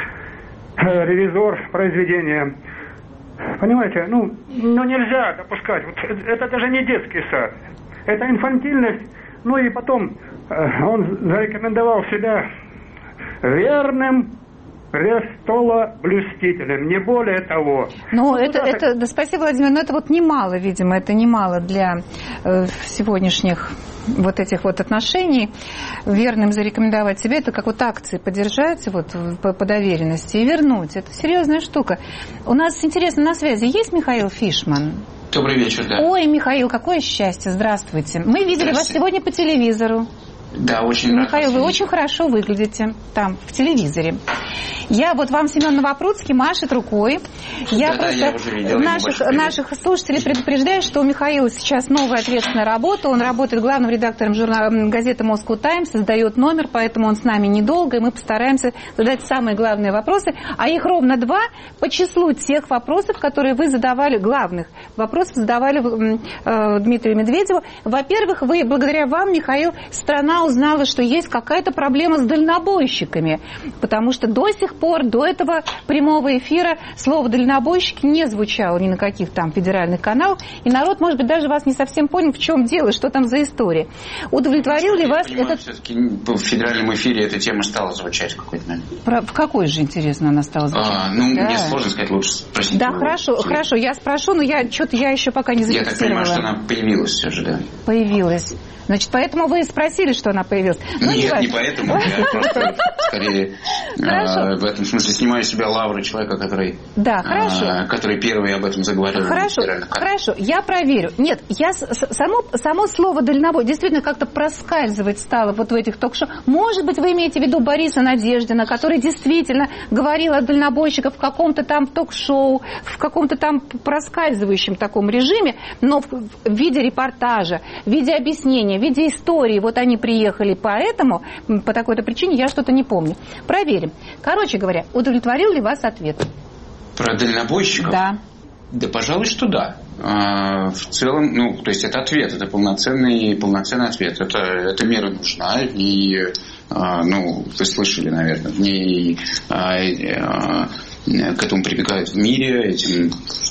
S: э, ревизор произведения. Понимаете, ну, ну нельзя допускать. Вот, это даже не детский сад. Это инфантильность. Ну и потом э, он зарекомендовал себя верным престолоблюстителем, не более того.
C: Ну, это, это, да, спасибо, Владимир, но это вот немало, видимо, это немало для э, сегодняшних вот этих вот отношений. Верным зарекомендовать себя, это как вот акции поддержать вот, по, по доверенности и вернуть. Это серьезная штука. У нас, интересно, на связи есть Михаил Фишман?
T: Добрый вечер, да.
C: Ой, Михаил, какое счастье, здравствуйте. Мы видели вас сегодня по телевизору.
T: Да, очень рад.
C: Михаил, вы очень хорошо выглядите там, в телевизоре. Я вот вам Семен Новопрудский машет рукой. Я
T: да,
C: просто
T: да, я уже видела,
C: наших, наших слушателей предупреждаю, что у Михаила сейчас новая ответственная работа. Он работает главным редактором журнала, газеты «Москва Таймс», создает номер, поэтому он с нами недолго, и мы постараемся задать самые главные вопросы. А их ровно два по числу тех вопросов, которые вы задавали, главных вопросов задавали э, Дмитрию Медведеву. Во-первых, вы, благодаря вам, Михаил, страна узнала, что есть какая-то проблема с дальнобойщиками, потому что до сих пор, до этого прямого эфира слово «дальнобойщики» не звучало ни на каких там федеральных каналах, и народ, может быть, даже вас не совсем понял, в чем дело, что там за история. Удовлетворил ли вас
T: понимаю,
C: этот...
T: все-таки в федеральном эфире эта тема стала звучать в какой-то момент.
C: Про... В какой же, интересно, она стала звучать?
T: А, ну,
C: да.
T: Мне сложно сказать, лучше спросить.
C: Да, хорошо, тебе. хорошо, я спрошу, но я что-то я еще пока не зафиксировала.
T: Я так понимаю, что она появилась все же, да?
C: Появилась. Значит, поэтому вы и спросили, что она появилась.
T: Ну, Нет, не, не поэтому. Я просто скорее а, в этом смысле снимаю с себя лавры человека, который,
C: да, хорошо.
T: а, который первый об этом заговорил.
C: Хорошо, хорошо, я проверю. Нет, я само, само слово «дальнобой» действительно как-то проскальзывать стало вот в этих ток-шоу. Может быть, вы имеете в виду Бориса Надеждина, который действительно говорил о дальнобойщиках в каком-то там ток-шоу, в каком-то там проскальзывающем таком режиме, но в, в виде репортажа, в виде объяснения, в виде истории, вот они приехали поэтому, по такой-то причине, я что-то не помню. Проверим. Короче говоря, удовлетворил ли вас ответ?
T: Про дальнобойщиков?
C: Да.
T: Да, пожалуй, что да. А, в целом, ну, то есть это ответ, это полноценный, полноценный ответ. Это, эта мера нужна, и, а, ну, вы слышали, наверное, в ней а, а, к этому прибегают в мире, этим...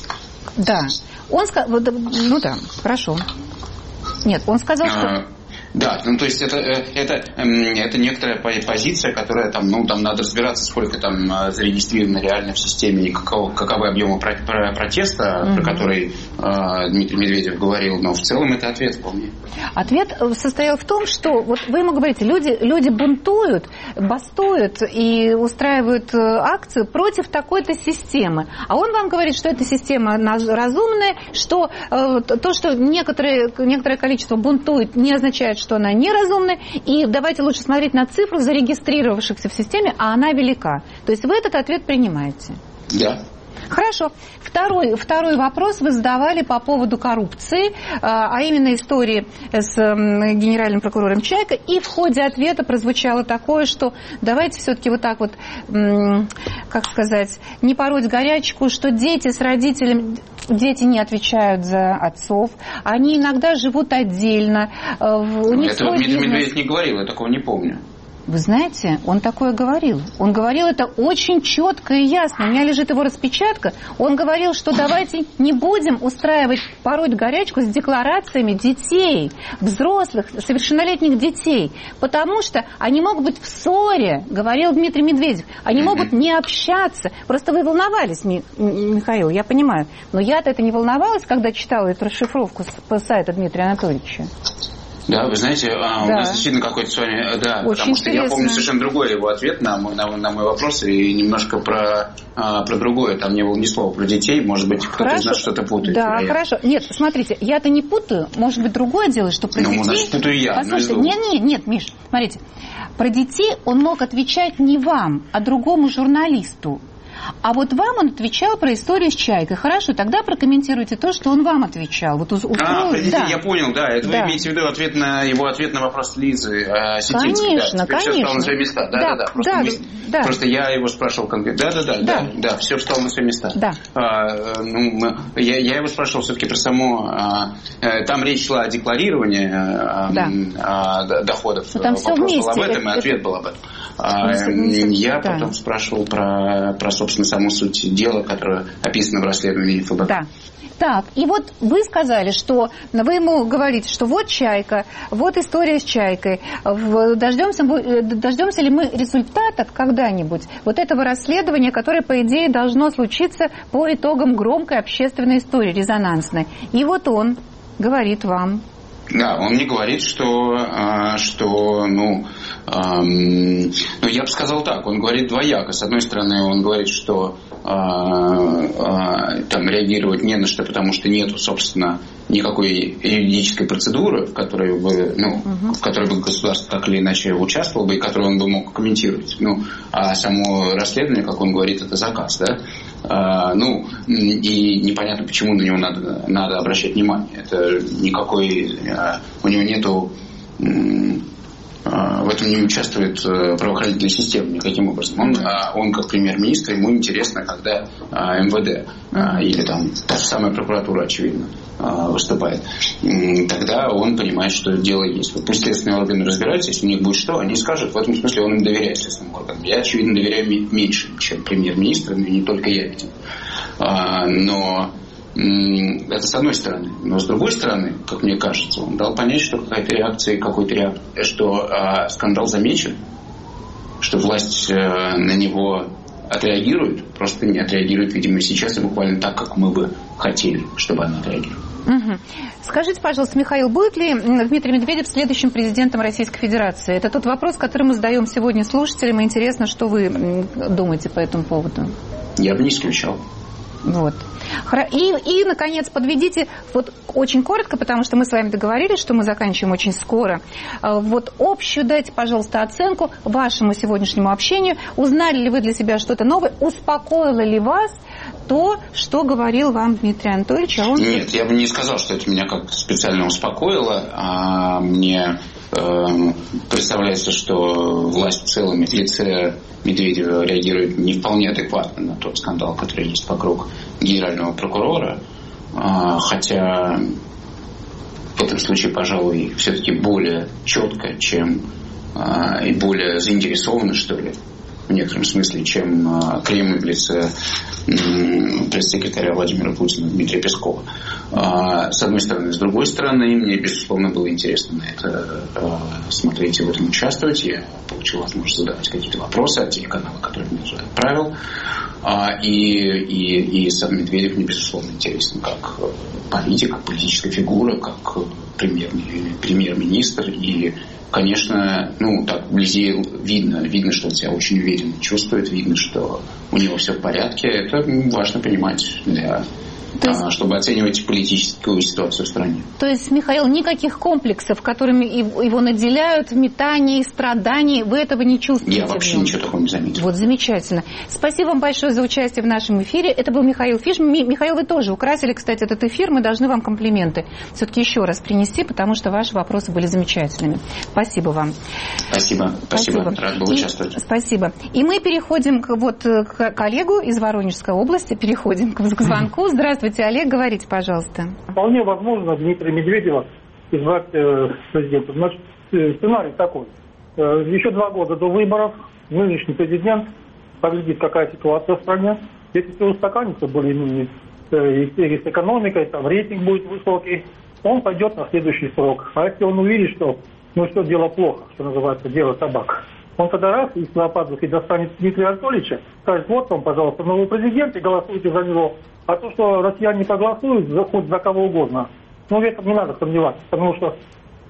C: Да. Он сказал, ну да, хорошо. Нет, он сказал, что...
T: А, да, ну то есть это, это, это некоторая позиция, которая там, ну, там надо разбираться, сколько там зарегистрировано реально в системе, и какого, каковы объемы про, про протеста, mm-hmm. про который э, Дмитрий Медведев говорил, но в целом это ответ вполне.
C: Ответ состоял в том, что вот вы ему говорите, люди, люди бунтуют, бастуют и устраивают акцию против такой-то системы. А он вам говорит, что эта система разумная, что э, то, что некоторые, некоторое количество бунтует, не означает, что она неразумная, и давайте лучше смотреть на цифру зарегистрировавшихся в системе, а она велика. То есть вы этот ответ принимаете?
T: Да.
C: Хорошо. Второй, второй вопрос вы задавали по поводу коррупции, а именно истории с генеральным прокурором Чайко, и в ходе ответа прозвучало такое, что давайте все-таки вот так вот, как сказать, не пороть горячку, что дети с родителями, дети не отвечают за отцов, они иногда живут отдельно. У них
T: этого Дмитрий Медведев не говорил, я такого не помню.
C: Вы знаете, он такое говорил. Он говорил это очень четко и ясно. У меня лежит его распечатка. Он говорил, что давайте не будем устраивать пороть горячку с декларациями детей, взрослых, совершеннолетних детей, потому что они могут быть в ссоре, говорил Дмитрий Медведев. Они могут не общаться. Просто вы волновались, Михаил, я понимаю. Но я-то это не волновалась, когда читала эту расшифровку с сайта Дмитрия Анатольевича.
T: Да, вы знаете, да. у нас действительно какой-то с вами... Да, очень потому что интересно. Я помню совершенно другой его ответ на мой, на, на мой вопрос и немножко про, про другое. Там не было ни слова про детей. Может быть, кто-то из нас что-то путает.
C: Да, вероятно. Хорошо. Нет, смотрите, я-то не путаю. Может быть, другое дело, что про ну, детей... Ну, значит,
T: путаю я.
C: Послушайте, нет, нет, нет, Миш, смотрите. Про детей он мог отвечать не вам, а другому журналисту. А вот вам он отвечал про историю с Чайкой. Хорошо, тогда прокомментируйте то, что он вам отвечал. Вот устроил,
T: а,
C: да.
T: Я понял, да. Это да. Вы имеете в виду ответ на его ответ на вопрос Лизы э, Сетинской.
C: Конечно,
T: да.
C: конечно.
T: Все встало на свои места. Да, да, да. да. Просто,
C: да,
T: мы,
C: да.
T: просто я его спрашивал конкретно. Да, да, да, да, да, да, все встало на свои места.
C: Да.
T: А, ну, я, я его спрашивал все-таки про само... А, там речь шла о декларировании а, да. а, доходов.
C: Там
T: Вопрос был об этом,
C: это,
T: и ответ
C: это...
T: был об этом. А, я
C: да.
T: потом спрашивал про, про, собственно, саму суть дело, которое описано в расследовании эф бэ ка.
C: Да. Так, и вот вы сказали, что вы ему говорите, что вот Чайка, вот история с Чайкой. Дождемся, дождемся ли мы результата когда-нибудь вот этого расследования, которое, по идее, должно случиться по итогам громкой общественной истории, резонансной. И вот он говорит вам.
T: Да, он мне говорит, что, что ну, эм, ну, я бы сказал так, он говорит двояко. С одной стороны, он говорит, что э, э, там реагировать не на что, потому что нету, собственно, никакой юридической процедуры, в которой бы, ну, угу. в которой бы государство так или иначе участвовало бы и которую он бы мог комментировать. Ну, а само расследование, как он говорит, это заказ, да? А, ну, и непонятно, почему на него надо, надо обращать внимание. Это никакой... А, у него нету... А, в этом не участвует правоохранительная система никаким образом. Он, а, он как премьер-министр, ему интересно, когда а, эм вэ дэ а, или там та же самая прокуратура, очевидно, а, выступает. Тогда он понимает, что дело есть. Вот пусть следственные органы разбираются, если у них будет что, они скажут. В этом смысле он им доверяет следственным органам. Я, очевидно, доверяю меньше, чем премьер-министр, но не только я, видимо. А, но это с одной стороны. Но с другой стороны, как мне кажется, он дал понять, что какая-то реакция, какой-то реакция, что а, скандал замечен, что власть а, на него отреагирует, просто не отреагирует, видимо, сейчас и буквально так, как мы бы хотели, чтобы она отреагировала.
C: Угу. Скажите, пожалуйста, Михаил, будет ли Дмитрий Медведев следующим президентом Российской Федерации? Это тот вопрос, который мы задаем сегодня слушателям. И интересно, что вы думаете по этому поводу.
T: Я бы не исключал.
C: Вот. И, и, наконец, подведите, вот очень коротко, потому что мы с вами договорились, что мы заканчиваем очень скоро. Вот общую дайте, пожалуйста, оценку вашему сегодняшнему общению. Узнали ли вы для себя что-то новое? Успокоило ли вас то, что говорил вам Дмитрий Анатольевич? А он...
T: Нет, я бы не сказал, что это меня как-то специально успокоило. А мне э, представляется, что власть в целом в лице Медведева реагирует не вполне адекватно на тот скандал, который есть вокруг генерального прокурора. А, хотя в этом случае, пожалуй, все-таки более четко, чем а, и более заинтересованно, что ли, в некотором смысле, чем а, Кремль в лице м, пресс-секретаря Владимира Путина Дмитрия Пескова. А, с одной стороны. С другой стороны, мне, безусловно, было интересно на это а, смотреть и в этом участвовать. Я получил возможность задавать какие-то вопросы от телеканала, который мне уже отправил. А, и, и, и сам Медведев мне, безусловно, интересен как политик, как политическая фигура, как премьер, премьер-министр. И, конечно, ну, так вблизи видно, видно, что он себя очень уверенно чувствует, видно, что у него все в порядке. Это важно понимать для... Есть, чтобы оценивать политическую ситуацию в стране.
C: То есть, Михаил, никаких комплексов, которыми его наделяют, метаний, страданий, вы этого не чувствуете?
T: Я вообще ничего такого не заметил.
C: Вот, замечательно. Спасибо вам большое за участие в нашем эфире. Это был Михаил Фиш. Михаил, вы тоже украсили, кстати, этот эфир. Мы должны вам комплименты все-таки еще раз принести, потому что ваши вопросы были замечательными. Спасибо вам.
T: Спасибо. Спасибо. Спасибо. Рад был
C: И,
T: участвовать.
C: Спасибо. И мы переходим к, вот, к коллегу из Воронежской области. Переходим к, к звонку. Здравствуйте. Олег, говорите, пожалуйста.
U: Вполне возможно Дмитрия Медведева избрать э, президентом. Значит, э, сценарий такой. Э, еще два года до выборов нынешний президент поглядит, какая ситуация в стране. Если все устаканится более-менее, э, и с экономикой, там рейтинг будет высокий, он пойдет на следующий срок. А если он увидит, что ну что дело плохо, что называется, дело табак, он тогда раз из пазухи достанет Дмитрия Анатольевича, скажет, вот вам, пожалуйста, новый президент, и голосуйте за него. А то, что россияне проголосуют за, хоть за кого угодно, ну, в этом не надо сомневаться, потому что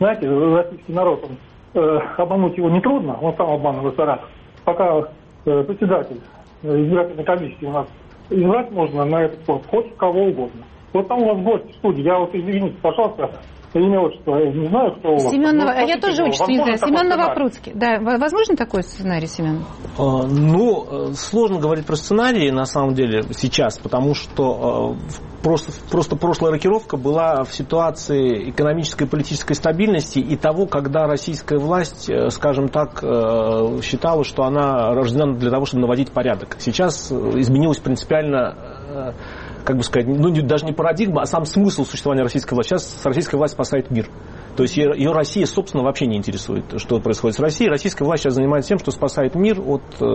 U: знаете, российский народ, он, э, обмануть его нетрудно, он сам обманывается раз. Пока э, председатель э, избирательной комиссии у нас избрать можно на этот пост хоть кого угодно. Вот там у вас гость в студии, я вот, извините, пожалуйста, имя, отчество, я не знаю, кто у вас.
C: Семен,
U: ну,
C: а я тоже очень не знаю. Семен Новопрудский. Да, возможно такой сценарий, Семен?
D: А, ну, сложно говорить про сценарии, на самом деле, сейчас, потому что просто, просто прошлая рокировка была в ситуации экономической и политической стабильности и того, когда российская власть, скажем так, считала, что она рождена для того, чтобы наводить порядок. Сейчас изменилось принципиально, как бы сказать, ну, даже не парадигма, а сам смысл существования российской власти. Сейчас российская власть спасает мир. То есть ее, ее Россия, собственно, вообще не интересует, что происходит с Россией. Российская власть сейчас занимается тем, что спасает мир от... Э,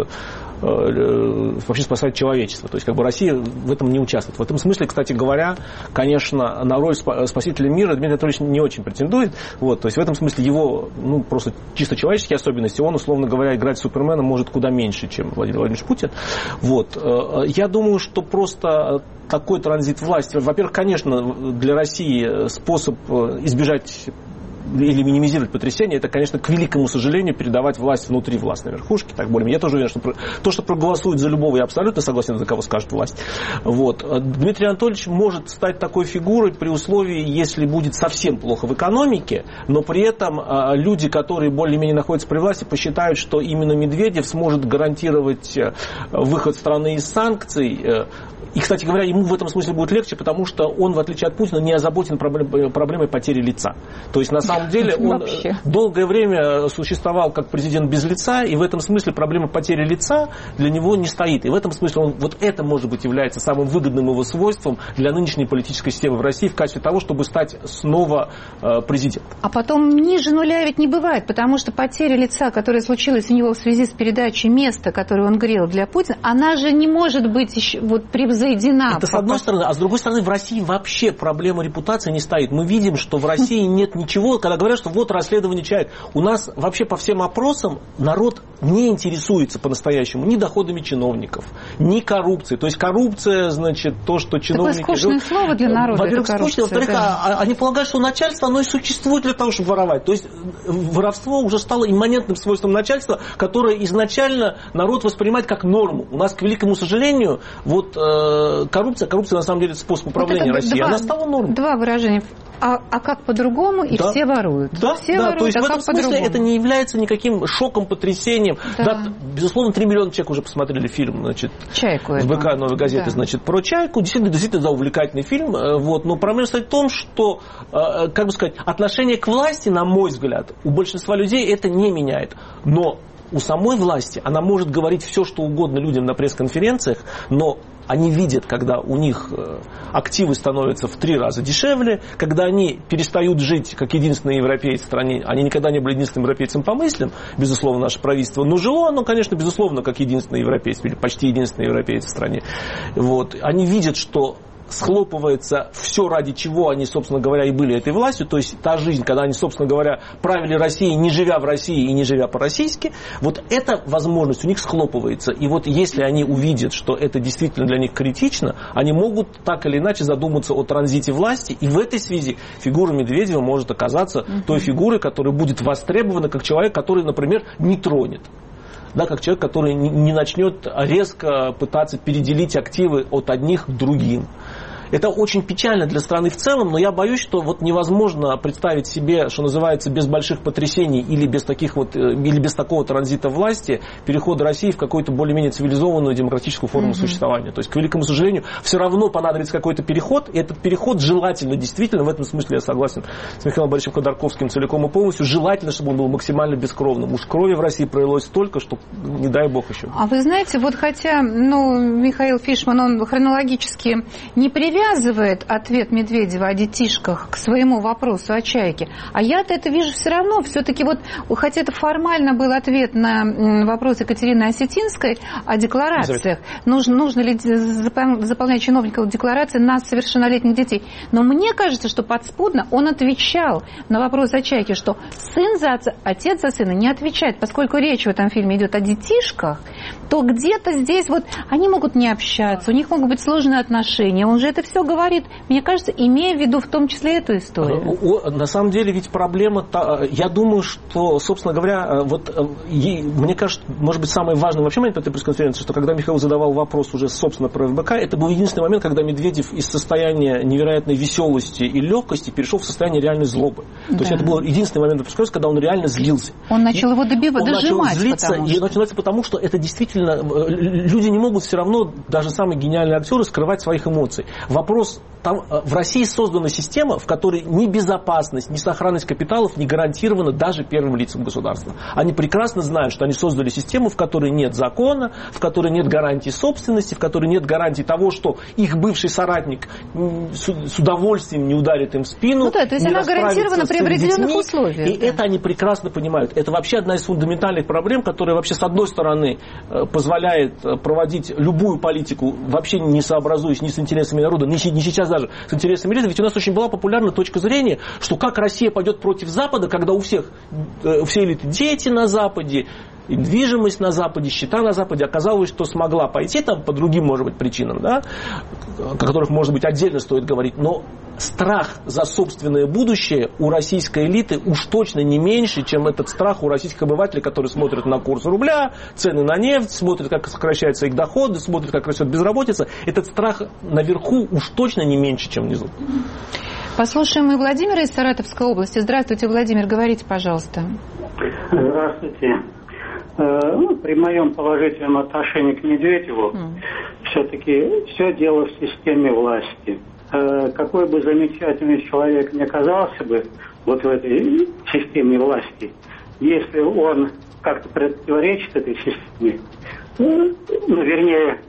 D: э, вообще спасает человечество. То есть, как бы Россия в этом не участвует. В этом смысле, кстати говоря, конечно, на роль спасителя мира Дмитрий Анатольевич не очень претендует. Вот, то есть, в этом смысле его, ну, просто чисто человеческие особенности, он, условно говоря, играть Супермена может куда меньше, чем Владимир Владимирович Путин. Вот. Я думаю, что просто такой транзит власти, во-первых, конечно, для России способ избежать или минимизировать потрясения, это, конечно, к великому сожалению, передавать власть внутри властной верхушки. Так более. Я тоже уверен, что то, что проголосует за любого, я абсолютно согласен, за кого скажет власть. Вот. Дмитрий Анатольевич может стать такой фигурой при условии, если будет совсем плохо в экономике, но при этом люди, которые более-менее находятся при власти, посчитают, что именно Медведев сможет гарантировать выход страны из санкций. И, кстати говоря, ему в этом смысле будет легче, потому что он, в отличие от Путина, не озабочен проблемой потери лица. То есть, на самом деле, он вообще долгое время существовал как президент без лица, и в этом смысле проблема потери лица для него не стоит. И в этом смысле он, вот это, может быть, является самым выгодным его свойством для нынешней политической системы в России в качестве того, чтобы стать снова э, президентом.
C: А потом ниже нуля ведь не бывает, потому что потеря лица, которая случилась у него в связи с передачей места, которое он грел для Путина, она же не может быть еще вот превзойдена.
D: Это с одной стороны, а с другой стороны, в России вообще проблема репутации не стоит. Мы видим, что в России нет ничего, когда говорят, что вот расследование человека. У нас вообще по всем опросам народ не интересуется по-настоящему ни доходами чиновников, ни коррупцией. То есть коррупция, значит, то, что чиновники...
C: Такое скучное слово для народа.
D: Во-первых, скучное, во-вторых, да. а, они полагают, что начальство, оно и существует для того, чтобы воровать. То есть воровство уже стало имманентным свойством начальства, которое изначально народ воспринимает как норму. У нас, к великому сожалению, вот... Коррупция, коррупция на самом деле это способ управления вот Россией. Она стала нормой.
C: Два выражения. А, а как по-другому, и да. все воруют.
D: Да,
C: все
D: да.
C: воруют,
D: То есть
C: а
D: в этом смысле по-другому? Это не является никаким шоком, потрясением. Да. Да, безусловно, три миллиона человек уже посмотрели фильм, значит,
C: «Чайку»
D: с БК «Новой газеты», да. значит, про «Чайку». Действительно, действительно, да, увлекательный фильм. Вот. Но проблема состоит в том, что, как бы сказать, отношение к власти, на мой взгляд, у большинства людей это не меняет. Но у самой власти она может говорить все, что угодно людям на пресс-конференциях, но они видят, когда у них активы становятся в три раза дешевле, когда они перестают жить как единственные европейцы в стране. Они никогда не были единственным европейцем по мыслям, безусловно, наше правительство. Но жило оно, конечно, безусловно, как единственный европейец, или почти единственный европеец в стране. Вот. Они видят, что схлопывается все, ради чего они, собственно говоря, и были этой властью, то есть та жизнь, когда они, собственно говоря, правили Россией, не живя в России и не живя по-российски, вот эта возможность у них схлопывается. И вот если они увидят, что это действительно для них критично, они могут так или иначе задуматься о транзите власти, и в этой связи фигура Медведева может оказаться uh-huh. той фигурой, которая будет востребована как человек, который, например, не тронет. Да, как человек, который не начнет резко пытаться переделить активы от одних к другим. Это очень печально для страны в целом, но я боюсь, что вот невозможно представить себе, что называется, без больших потрясений или без таких вот, или без такого транзита власти перехода России в какую-то более-менее цивилизованную демократическую форму mm-hmm. существования. То есть, к великому сожалению, все равно понадобится какой-то переход, и этот переход желательно, действительно, в этом смысле я согласен с Михаилом Борисовичем Ходорковским целиком и полностью, желательно, чтобы он был максимально бескровным. Уж крови в России пролилось столько, что не дай бог еще.
C: А вы знаете, вот хотя, ну, Михаил Фишман, он хронологически не привязан, привязывает ответ Медведева о детишках к своему вопросу о «Чайке». А я-то это вижу все равно. Все-таки вот, хотя это формально был ответ на вопрос Екатерины Осетинской о декларациях, нужно, нужно ли заполнять чиновников декларации на совершеннолетних детей. Но мне кажется, что подспудно он отвечал на вопрос о «Чайке», что сын за отца, отец за сына не отвечает, поскольку речь в этом фильме идет о детишках, то где-то здесь вот они могут не общаться, у них могут быть сложные отношения. Он же это все говорит, мне кажется, имея в виду в том числе эту историю.
D: На самом деле ведь проблема, я думаю, что, собственно говоря, вот мне кажется, может быть, самый важный вообще момент этой пресс-конференции, что когда Михаил задавал вопрос уже, собственно, про ФБК, это был единственный момент, когда Медведев из состояния невероятной веселости и легкости перешел в состояние реальной злобы. Да. То есть это был единственный момент этой пресс-конференции, когда он реально злился.
C: Он начал его добивать,
D: он
C: дожимать.
D: Начал злиться, потому что... и начинается потому, что это действительно... Люди не могут все равно, даже самые гениальные актеры, скрывать своих эмоций. Вопрос... Там, в России создана система, в которой ни безопасность, ни сохранность капиталов не гарантирована даже первым лицам государства. Они прекрасно знают, что они создали систему, в которой нет закона, в которой нет гарантии собственности, в которой нет гарантии того, что их бывший соратник с удовольствием не ударит им в спину.
C: Ну да, то есть она гарантирована при определенных условиях.
D: И да. это они прекрасно понимают. Это вообще одна из фундаментальных проблем, которая вообще с одной стороны позволяет проводить любую политику, вообще не сообразуясь ни с интересами народа, ни сейчас даже с интересами элиты. Ведь у нас очень была популярна точка зрения, что как Россия пойдет против Запада, когда у всех, у всей элиты дети на Западе, недвижимость на Западе, счета на Западе. Оказалось, что смогла пойти там по другим, может быть, причинам, да, о которых, может быть, отдельно стоит говорить. Но страх за собственное будущее у российской элиты уж точно не меньше, чем этот страх у российских обывателей, которые смотрят на курс рубля, цены на нефть, смотрят, как сокращаются их доходы, смотрят, как растет безработица. Этот страх наверху уж точно не меньше, чем внизу.
C: Послушаем мы Владимира из Саратовской области. Здравствуйте, Владимир, говорите, пожалуйста.
U: Здравствуйте. Ну, при моем положительном отношении к Медведеву mm. все-таки все дело в системе власти. Какой бы замечательный человек ни оказался бы вот в этой системе власти, если он как-то противоречит этой системе, ну, вернее,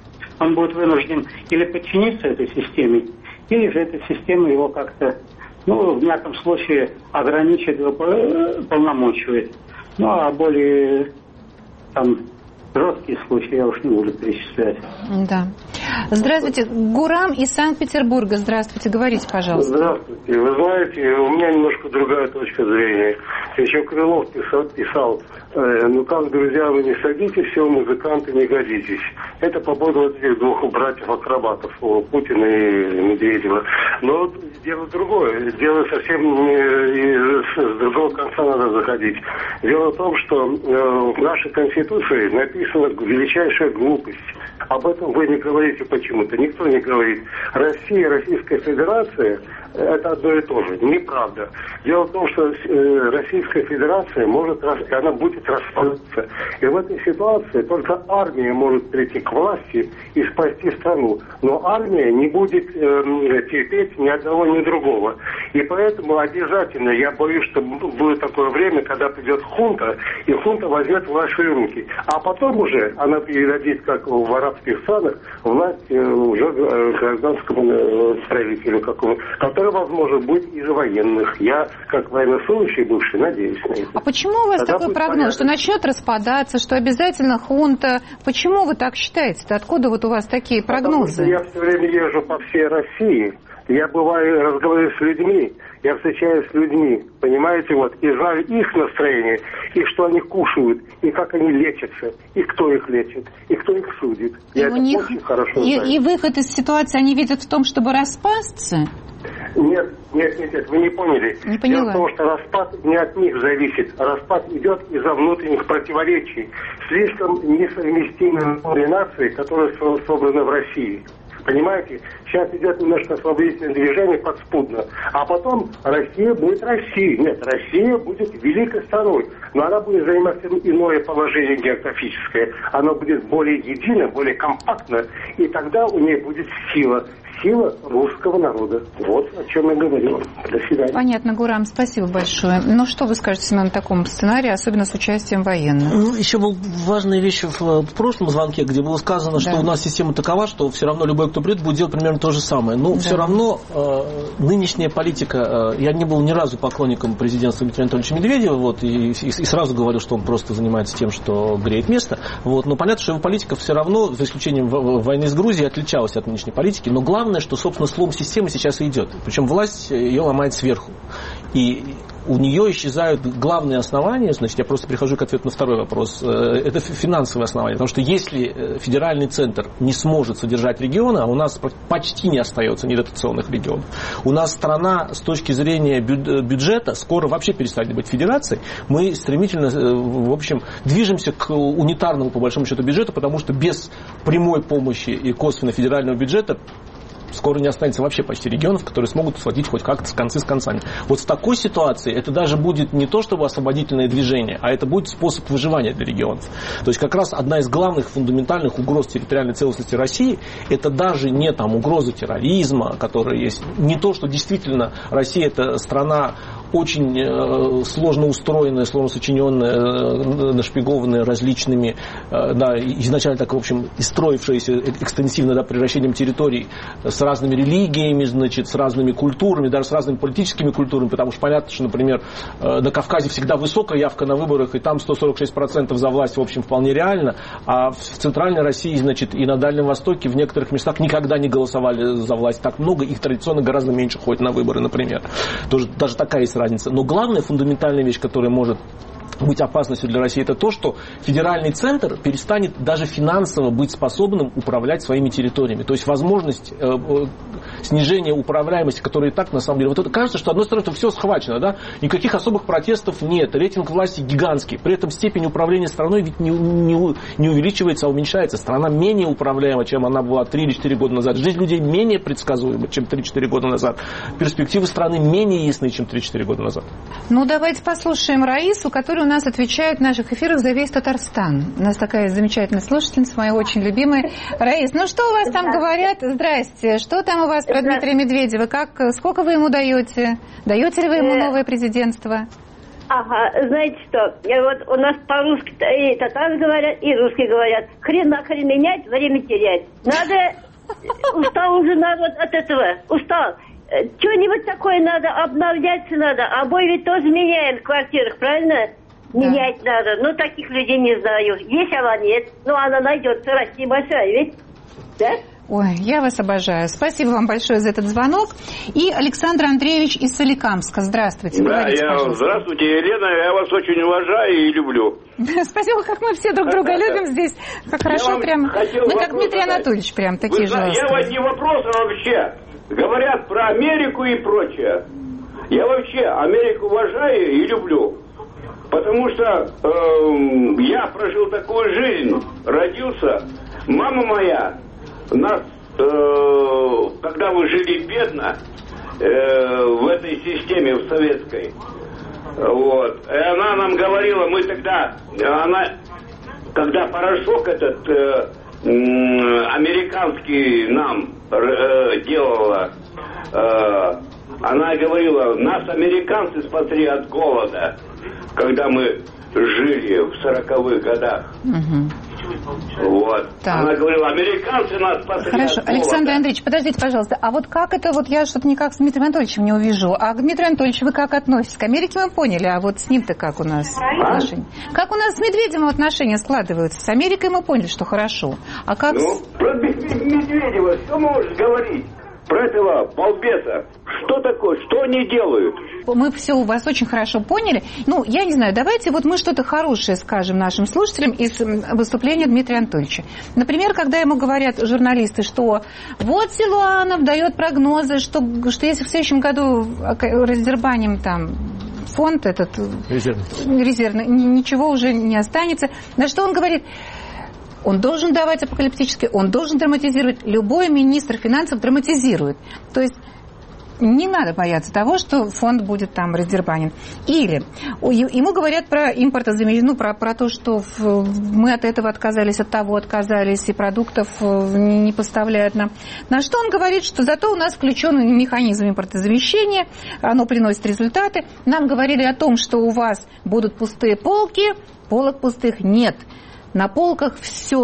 U: он будет вынужден или подчиниться этой системе, или же эта система его как-то, ну, в мягком случае, ограничит, полномочивает. Ну, а более там жесткие случаи я уж не буду перечислять.
C: Да. Здравствуйте. Гурам из Санкт-Петербурга. Здравствуйте. Говорите, пожалуйста.
B: Здравствуйте. Вы знаете, у меня немножко другая точка зрения. Еще Крылов писал, писал э, ну как, друзья, вы не садитесь, все, музыканты не годитесь. Это по поводу этих двух братьев-акробатов, Путина и Медведева. Но дело другое. Дело совсем не, с другого конца надо заходить. Дело в том, что э, в нашей Конституции написана величайшая глупость. Об этом вы не говорите почему-то. Никто не говорит. Россия, Российская Федерация – это одно и то же. Неправда. Дело в том, что э, Российская Федерация может, она будет распадаться. И в этой ситуации только армия может прийти к власти и спасти страну. Но армия не будет э, терпеть ни одного, ни другого. И поэтому обязательно, я боюсь, что будет такое время, когда придет хунта, и хунта возьмет власть в свои руки. А потом уже она передадит, как в арабских странах, власть э, уже э, гражданскому э, правителю, какому, который, возможно, будет из военных. Я, как военнослужащий бывший, надеюсь на это.
C: А почему у вас Тогда такой прогноз, понятно, что начнет распадаться, что обязательно хунта? Почему вы так считаете? Откуда вот у вас такие прогнозы?
B: Я все время езжу по всей России. Я бываю, разговариваю с людьми, я встречаюсь с людьми, понимаете, вот, и знаю их настроение, и что они кушают, и как они лечатся, и кто их лечит, и кто их судит. Я
C: и
B: это
C: них...
B: очень хорошо
C: и,
B: знаю.
C: И выход из ситуации они видят в том, чтобы распасться?
B: Нет, нет, нет, нет, вы не поняли.
C: Не поняла.
B: Дело в том, что распад не от них зависит. Распад идет из-за внутренних противоречий. Слишком несовместимые нации, которые собраны в России. Понимаете, сейчас идет немножко освободительное движение подспудно, а потом Россия будет Россией. Нет, Россия будет великой страной, но она будет занимать иное положение географическое. Она будет более едино, более компактно, и тогда у нее будет сила. Сила русского народа. Вот о чем я говорил. До свидания.
C: Понятно, Гурам, спасибо большое. Ну, что вы скажете, Семен, о таком сценарии, особенно с участием военных?
D: Ну, еще была важная вещь в, в прошлом звонке, где было сказано, да. что у нас система такова, что все равно любой, кто придет, будет делать примерно то же самое. Но да. все равно э, нынешняя политика... Э, я не был ни разу поклонником президентства Дмитрия Анатольевича Медведева, вот, и, и, и сразу говорю, что он просто занимается тем, что греет место. Вот, но понятно, что его политика все равно, за исключением войны с Грузией, отличалась от нынешней политики. Но главное, что, собственно, слом системы сейчас и идет. Причем власть ее ломает сверху. И у нее исчезают главные основания, значит, я просто прихожу к ответу на второй вопрос, это финансовые основания, потому что если федеральный центр не сможет содержать регионы, а у нас почти не остается недотационных регионов, у нас страна с точки зрения бюджета скоро вообще перестанет быть федерацией, мы стремительно, в общем, движемся к унитарному, по большому счету, бюджету, потому что без прямой помощи и косвенно федерального бюджета скоро не останется вообще почти регионов, которые смогут схватить хоть как-то с концы с концами. Вот в такой ситуации это даже будет не то чтобы освободительное движение, а это будет способ выживания для регионов. То есть как раз одна из главных фундаментальных угроз территориальной целостности России это даже не там угроза терроризма, которая есть, не то, что действительно Россия это страна очень э, сложно устроенная, сложно сочиненная, э, нашпигованная различными, э, да, изначально так, в общем, и строившаяся экстенсивно, да, превращением территорий с разными религиями, значит, с разными культурами, даже с разными политическими культурами, потому что понятно, что, например, э, на Кавказе всегда высокая явка на выборах, и там сто сорок шесть процентов за власть, в общем, вполне реально, а в Центральной России, значит, и на Дальнем Востоке в некоторых местах никогда не голосовали за власть так много, их традиционно гораздо меньше ходит на выборы, например. Тоже, даже такая есть разница. Но главная фундаментальная вещь, которая может быть опасностью для России, это то, что федеральный центр перестанет даже финансово быть способным управлять своими территориями. То есть возможность э, э, снижения управляемости, которая и так на самом деле... Вот это кажется, что одной стороны все схвачено, да? Никаких особых протестов нет, рейтинг власти гигантский. При этом степень управления страной ведь не, не, не увеличивается, а уменьшается. Страна менее управляема, чем она была три или четыре года назад. Жизнь людей менее предсказуема, чем три-четыре года назад. Перспективы страны менее ясны, чем три-четыре года назад.
C: Ну, давайте послушаем Раису, которая у нас отвечает в наших эфирах за весь Татарстан. У нас такая замечательная слушательница, моя очень любимая. Раис, ну что у вас там говорят? Здрасте. Что там у вас про Дмитрия Медведева? Как, сколько вы ему даете? Даете ли вы ему новое президентство?
A: Ага, знаете что, вот у нас по-русски и татары говорят, и русские говорят. Хрен нахрен менять, время терять. Надо, устал уже народ от этого, устал. Что-нибудь такое надо, обновляться надо. Обои ведь тоже меняем в квартирах, правильно? Менять да. надо. Ну, таких людей не знаю. Есть она, нет. Ну, она найдется. Россия большая, ведь? Да?
C: Ой, я вас обожаю. Спасибо вам большое за этот звонок. И Александр Андреевич из Соликамска. Здравствуйте.
V: Да, я, здравствуйте, Елена. Я вас очень уважаю и люблю.
C: Спасибо, как мы все друг друга любим здесь. Как хорошо прям. Мы как Дмитрий Анатольевич прям такие же.
V: Я вот не вопрос, а вообще. Говорят про Америку и прочее. Я вообще Америку уважаю и люблю. Потому что э, я прожил такую жизнь, родился. Мама моя, нас, э, когда мы жили бедно, э, в этой системе, в советской, вот, и она нам говорила, мы тогда, она, когда порошок этот э, э, американский нам э, делала, э, она говорила, нас американцы спасли от голода, когда мы жили в сороковых годах. Угу. Вот. Так. Она говорила, американцы нас спасли.
C: Хорошо, Александр Андреевич, подождите, пожалуйста. А вот как это, вот я что-то никак с Дмитрием Анатольевичем не увижу. А к Дмитрию Анатольевичу вы как относитесь? К Америке мы поняли, а вот с ним-то как у нас а? отношения? Как у нас с Медведевым отношения складываются? С Америкой мы поняли, что хорошо. А как...
V: Ну, с... про Медведева что можешь говорить? Про этого балбеса. Что такое? Что они делают?
C: Мы все у вас очень хорошо поняли. Ну, я не знаю, давайте вот мы что-то хорошее скажем нашим слушателям из выступления Дмитрия Анатольевича. Например, когда ему говорят журналисты, что вот Силуанов дает прогнозы, что, что если в следующем году раздербаним там фонд этот резервный. резервный, ничего уже не останется. На что он говорит... Он должен давать апокалиптически, он должен драматизировать. Любой министр финансов драматизирует. То есть не надо бояться того, что фонд будет там раздербанен. Или ему говорят про импортозамещение, ну, про, про то, что мы от этого отказались, от того отказались, и продуктов не поставляют нам. На что он говорит, что зато у нас включен механизм импортозамещения, оно приносит результаты. Нам говорили о том, что у вас будут пустые полки, полок пустых нет. На полках все.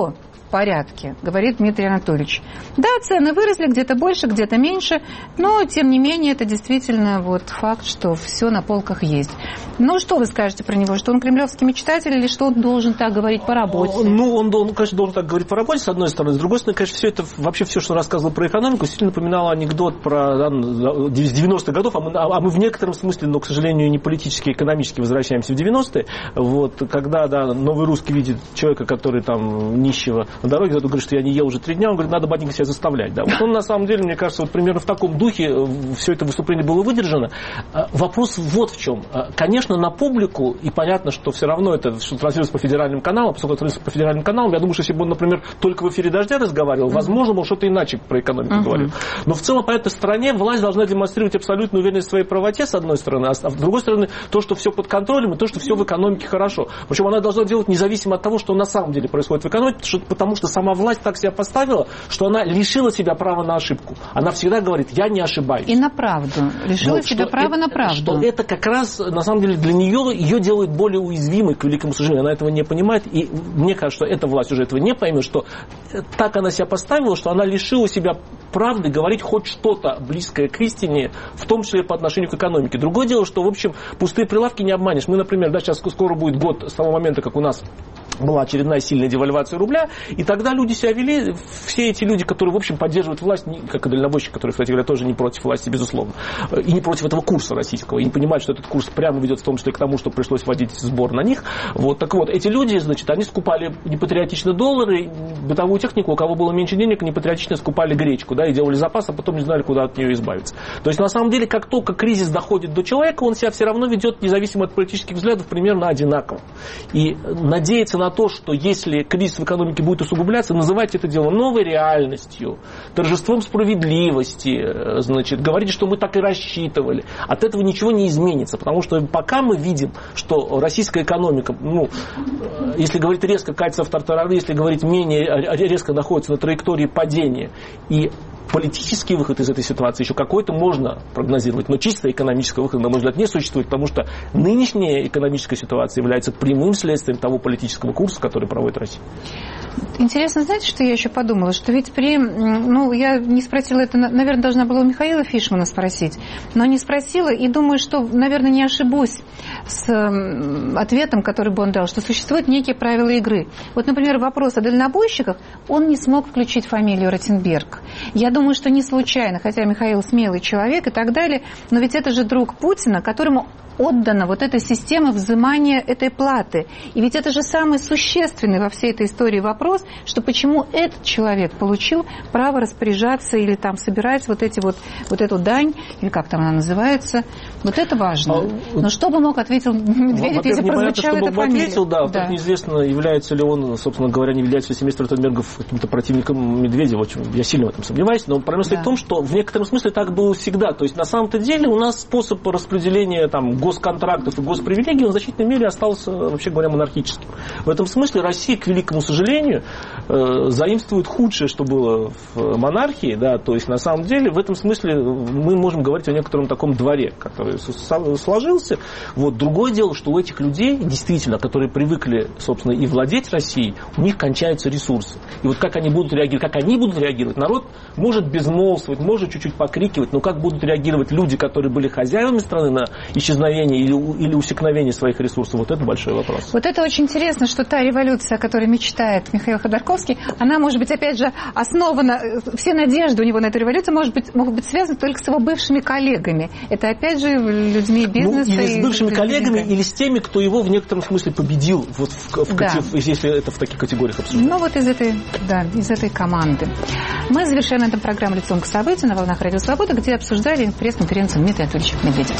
C: в порядке, говорит Дмитрий Анатольевич. Да, цены выросли, где-то больше, где-то меньше, но, тем не менее, это действительно вот факт, что все на полках есть. Ну, что вы скажете про него? Что он кремлевский мечтатель или что он должен так говорить по работе?
D: Ну, он, он, конечно, должен так говорить по работе, с одной стороны. С другой стороны, конечно, все это, вообще все, что рассказывал про экономику, сильно напоминало анекдот про да, девяностых годов, а мы, а мы в некотором смысле, но, к сожалению, не политически, а экономически возвращаемся в девяностые. Вот, когда да, новый русский видит человека, который там нищего на дороге, он говорит, что я не ел уже три дня, он говорит, надо батенька себя заставлять. Да. Вот он, на самом деле, мне кажется, вот примерно в таком духе все это выступление было выдержано. Вопрос вот в чем. Конечно, на публику, и понятно, что все равно это что транслируется по федеральным каналам, поскольку это транслируется по федеральным каналам, я думаю, что если бы он, например, только в эфире «Дождя» разговаривал, mm-hmm. возможно, он что-то иначе про экономику mm-hmm. говорил. Но в целом по этой стороне власть должна демонстрировать абсолютную уверенность в своей правоте, с одной стороны, а с другой стороны, то, что все под контролем, и то, что все в экономике хорошо. Причем она должна делать независимо от того, что на самом деле происходит в экономике, потому что сама власть так себя поставила, что она лишила себя права на ошибку. Она всегда говорит, я не ошибаюсь.
C: И на правду. Лишила
D: вот,
C: себя права
D: это,
C: на правду.
D: Что это как раз, на самом деле, для нее, ее делает более уязвимой, к великому сожалению. Она этого не понимает, и мне кажется, что эта власть уже этого не поймет, что так она себя поставила, что она лишила себя правды говорить хоть что-то близкое к истине, в том числе по отношению к экономике. Другое дело, что, в общем, пустые прилавки не обманешь. Мы, например, да, сейчас скоро будет год с того момента, как у нас была очередная сильная девальвация рубля, и тогда люди себя вели, все эти люди, которые, в общем, поддерживают власть, как и дальнобойщики, которые, кстати говоря, тоже не против власти, безусловно, и не против этого курса российского, и не понимают, что этот курс прямо ведет в том числе к тому, что пришлось вводить сбор на них. Вот, так вот, эти люди, значит, они скупали непатриотично доллары, бытовую технику, у кого было меньше денег, непатриотично скупали гречку, да, и делали запас, а потом не знали, куда от нее избавиться. То есть, на самом деле, как только кризис доходит до человека, он себя все равно ведет, независимо от политических взглядов, примерно одинаково. И надеяться на то, что если кризис в экономике будет усугубляться, называть это дело новой реальностью, торжеством справедливости, значит, говорить, что мы так и рассчитывали. От этого ничего не изменится, потому что пока мы видим, что российская экономика, ну, если говорить резко, катится в тартарары, если говорить менее резко, находится на траектории падения, и политический выход из этой ситуации еще какой-то можно прогнозировать, но чисто экономического выхода, на мой взгляд, не существует, потому что нынешняя экономическая ситуация является прямым следствием того политического курса, который проводит Россия.
C: Интересно, знаете, что я еще подумала? Что ведь при... Ну, я не спросила это, наверное, должна была у Михаила Фишмана спросить, но не спросила, и думаю, что, наверное, не ошибусь с ответом, который бы он дал, что существуют некие правила игры. Вот, например, вопрос о дальнобойщиках, он не смог включить фамилию Ротенберг. Я думаю, что не случайно, хотя Михаил смелый человек и так далее, но ведь это же друг Путина, которому отдана вот эта система взимания этой платы. И ведь это же самый существенный во всей этой истории вопрос, что почему этот человек получил право распоряжаться или там собирать вот эти вот, вот эту дань, или как там она называется. Вот это важно. А, но что бы мог ответить Медведев, если прозвучала эта фамилия?
D: Ответил, да, да. Неизвестно, является ли он, собственно говоря, не является ли семейство Ротенбергов каким-то противником Медведева. Я сильно в этом сомневаюсь, но проблема да. в том, что в некотором смысле так было всегда. То есть на самом-то деле у нас способ распределения там госконтрактов и госпривилегий, он в значительной мере остался, вообще говоря, монархическим. В этом смысле Россия, к великому сожалению, э, заимствует худшее, что было в монархии, да, то есть на самом деле в этом смысле мы можем говорить о некотором таком дворе, который сложился. Вот. Другое дело, что у этих людей, действительно, которые привыкли, собственно, и владеть Россией, у них кончаются ресурсы. И вот как они будут реагировать, как они будут реагировать, народ может безмолвствовать, может чуть-чуть покрикивать, но как будут реагировать люди, которые были хозяевами страны на исчезновение или, или усекновение своих ресурсов, вот это большой вопрос.
C: Вот это очень интересно, что та революция, о которой мечтает Михаил Ходорковский, она, может быть, опять же, основана, все надежды у него на эту революцию, может быть, могут быть связаны только с его бывшими коллегами. Это, опять же, людьми бизнеса.
D: Ну, или с бывшими коллегами, или с теми, кто его в некотором смысле победил, вот в, в, да. в, если это в таких категориях обсуждать.
C: Ну, вот из этой, да, из этой команды. Мы завершаем на этом программу «Лицом к событию» на волнах Радио Свобода, где обсуждали пресс-конференцию Дмитрия Анатольевича Медведева.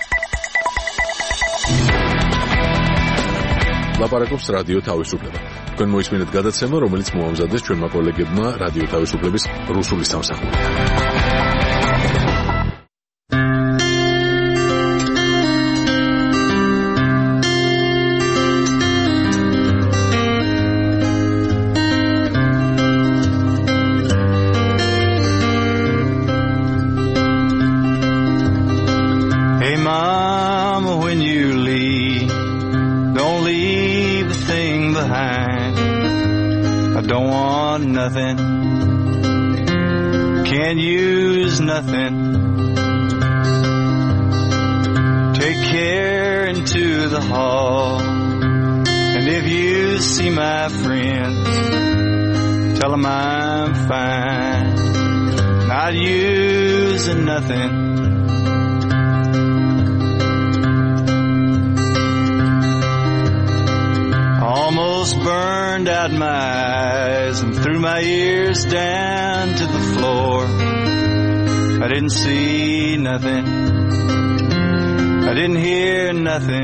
E: ლაპარაკობს რადიო თავისუფლება. თქვენ მოისმინეთ გადაცემა, რომელიც მოამზადეს ჩვენმა კოლეგებმა რადიო თავისუფლების რუსული სამსახური.
F: Nothing, can't use nothing. Take care into the hall, and if you see my friends, tell them I'm fine, not using nothing. Almost burned out my eyes and threw my ears down to the floor. I didn't see nothing. I didn't hear nothing.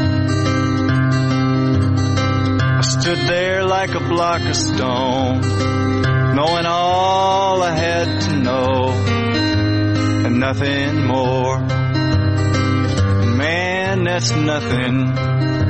F: I stood there like a block of stone, knowing all I had to know and nothing more. Man, that's nothing.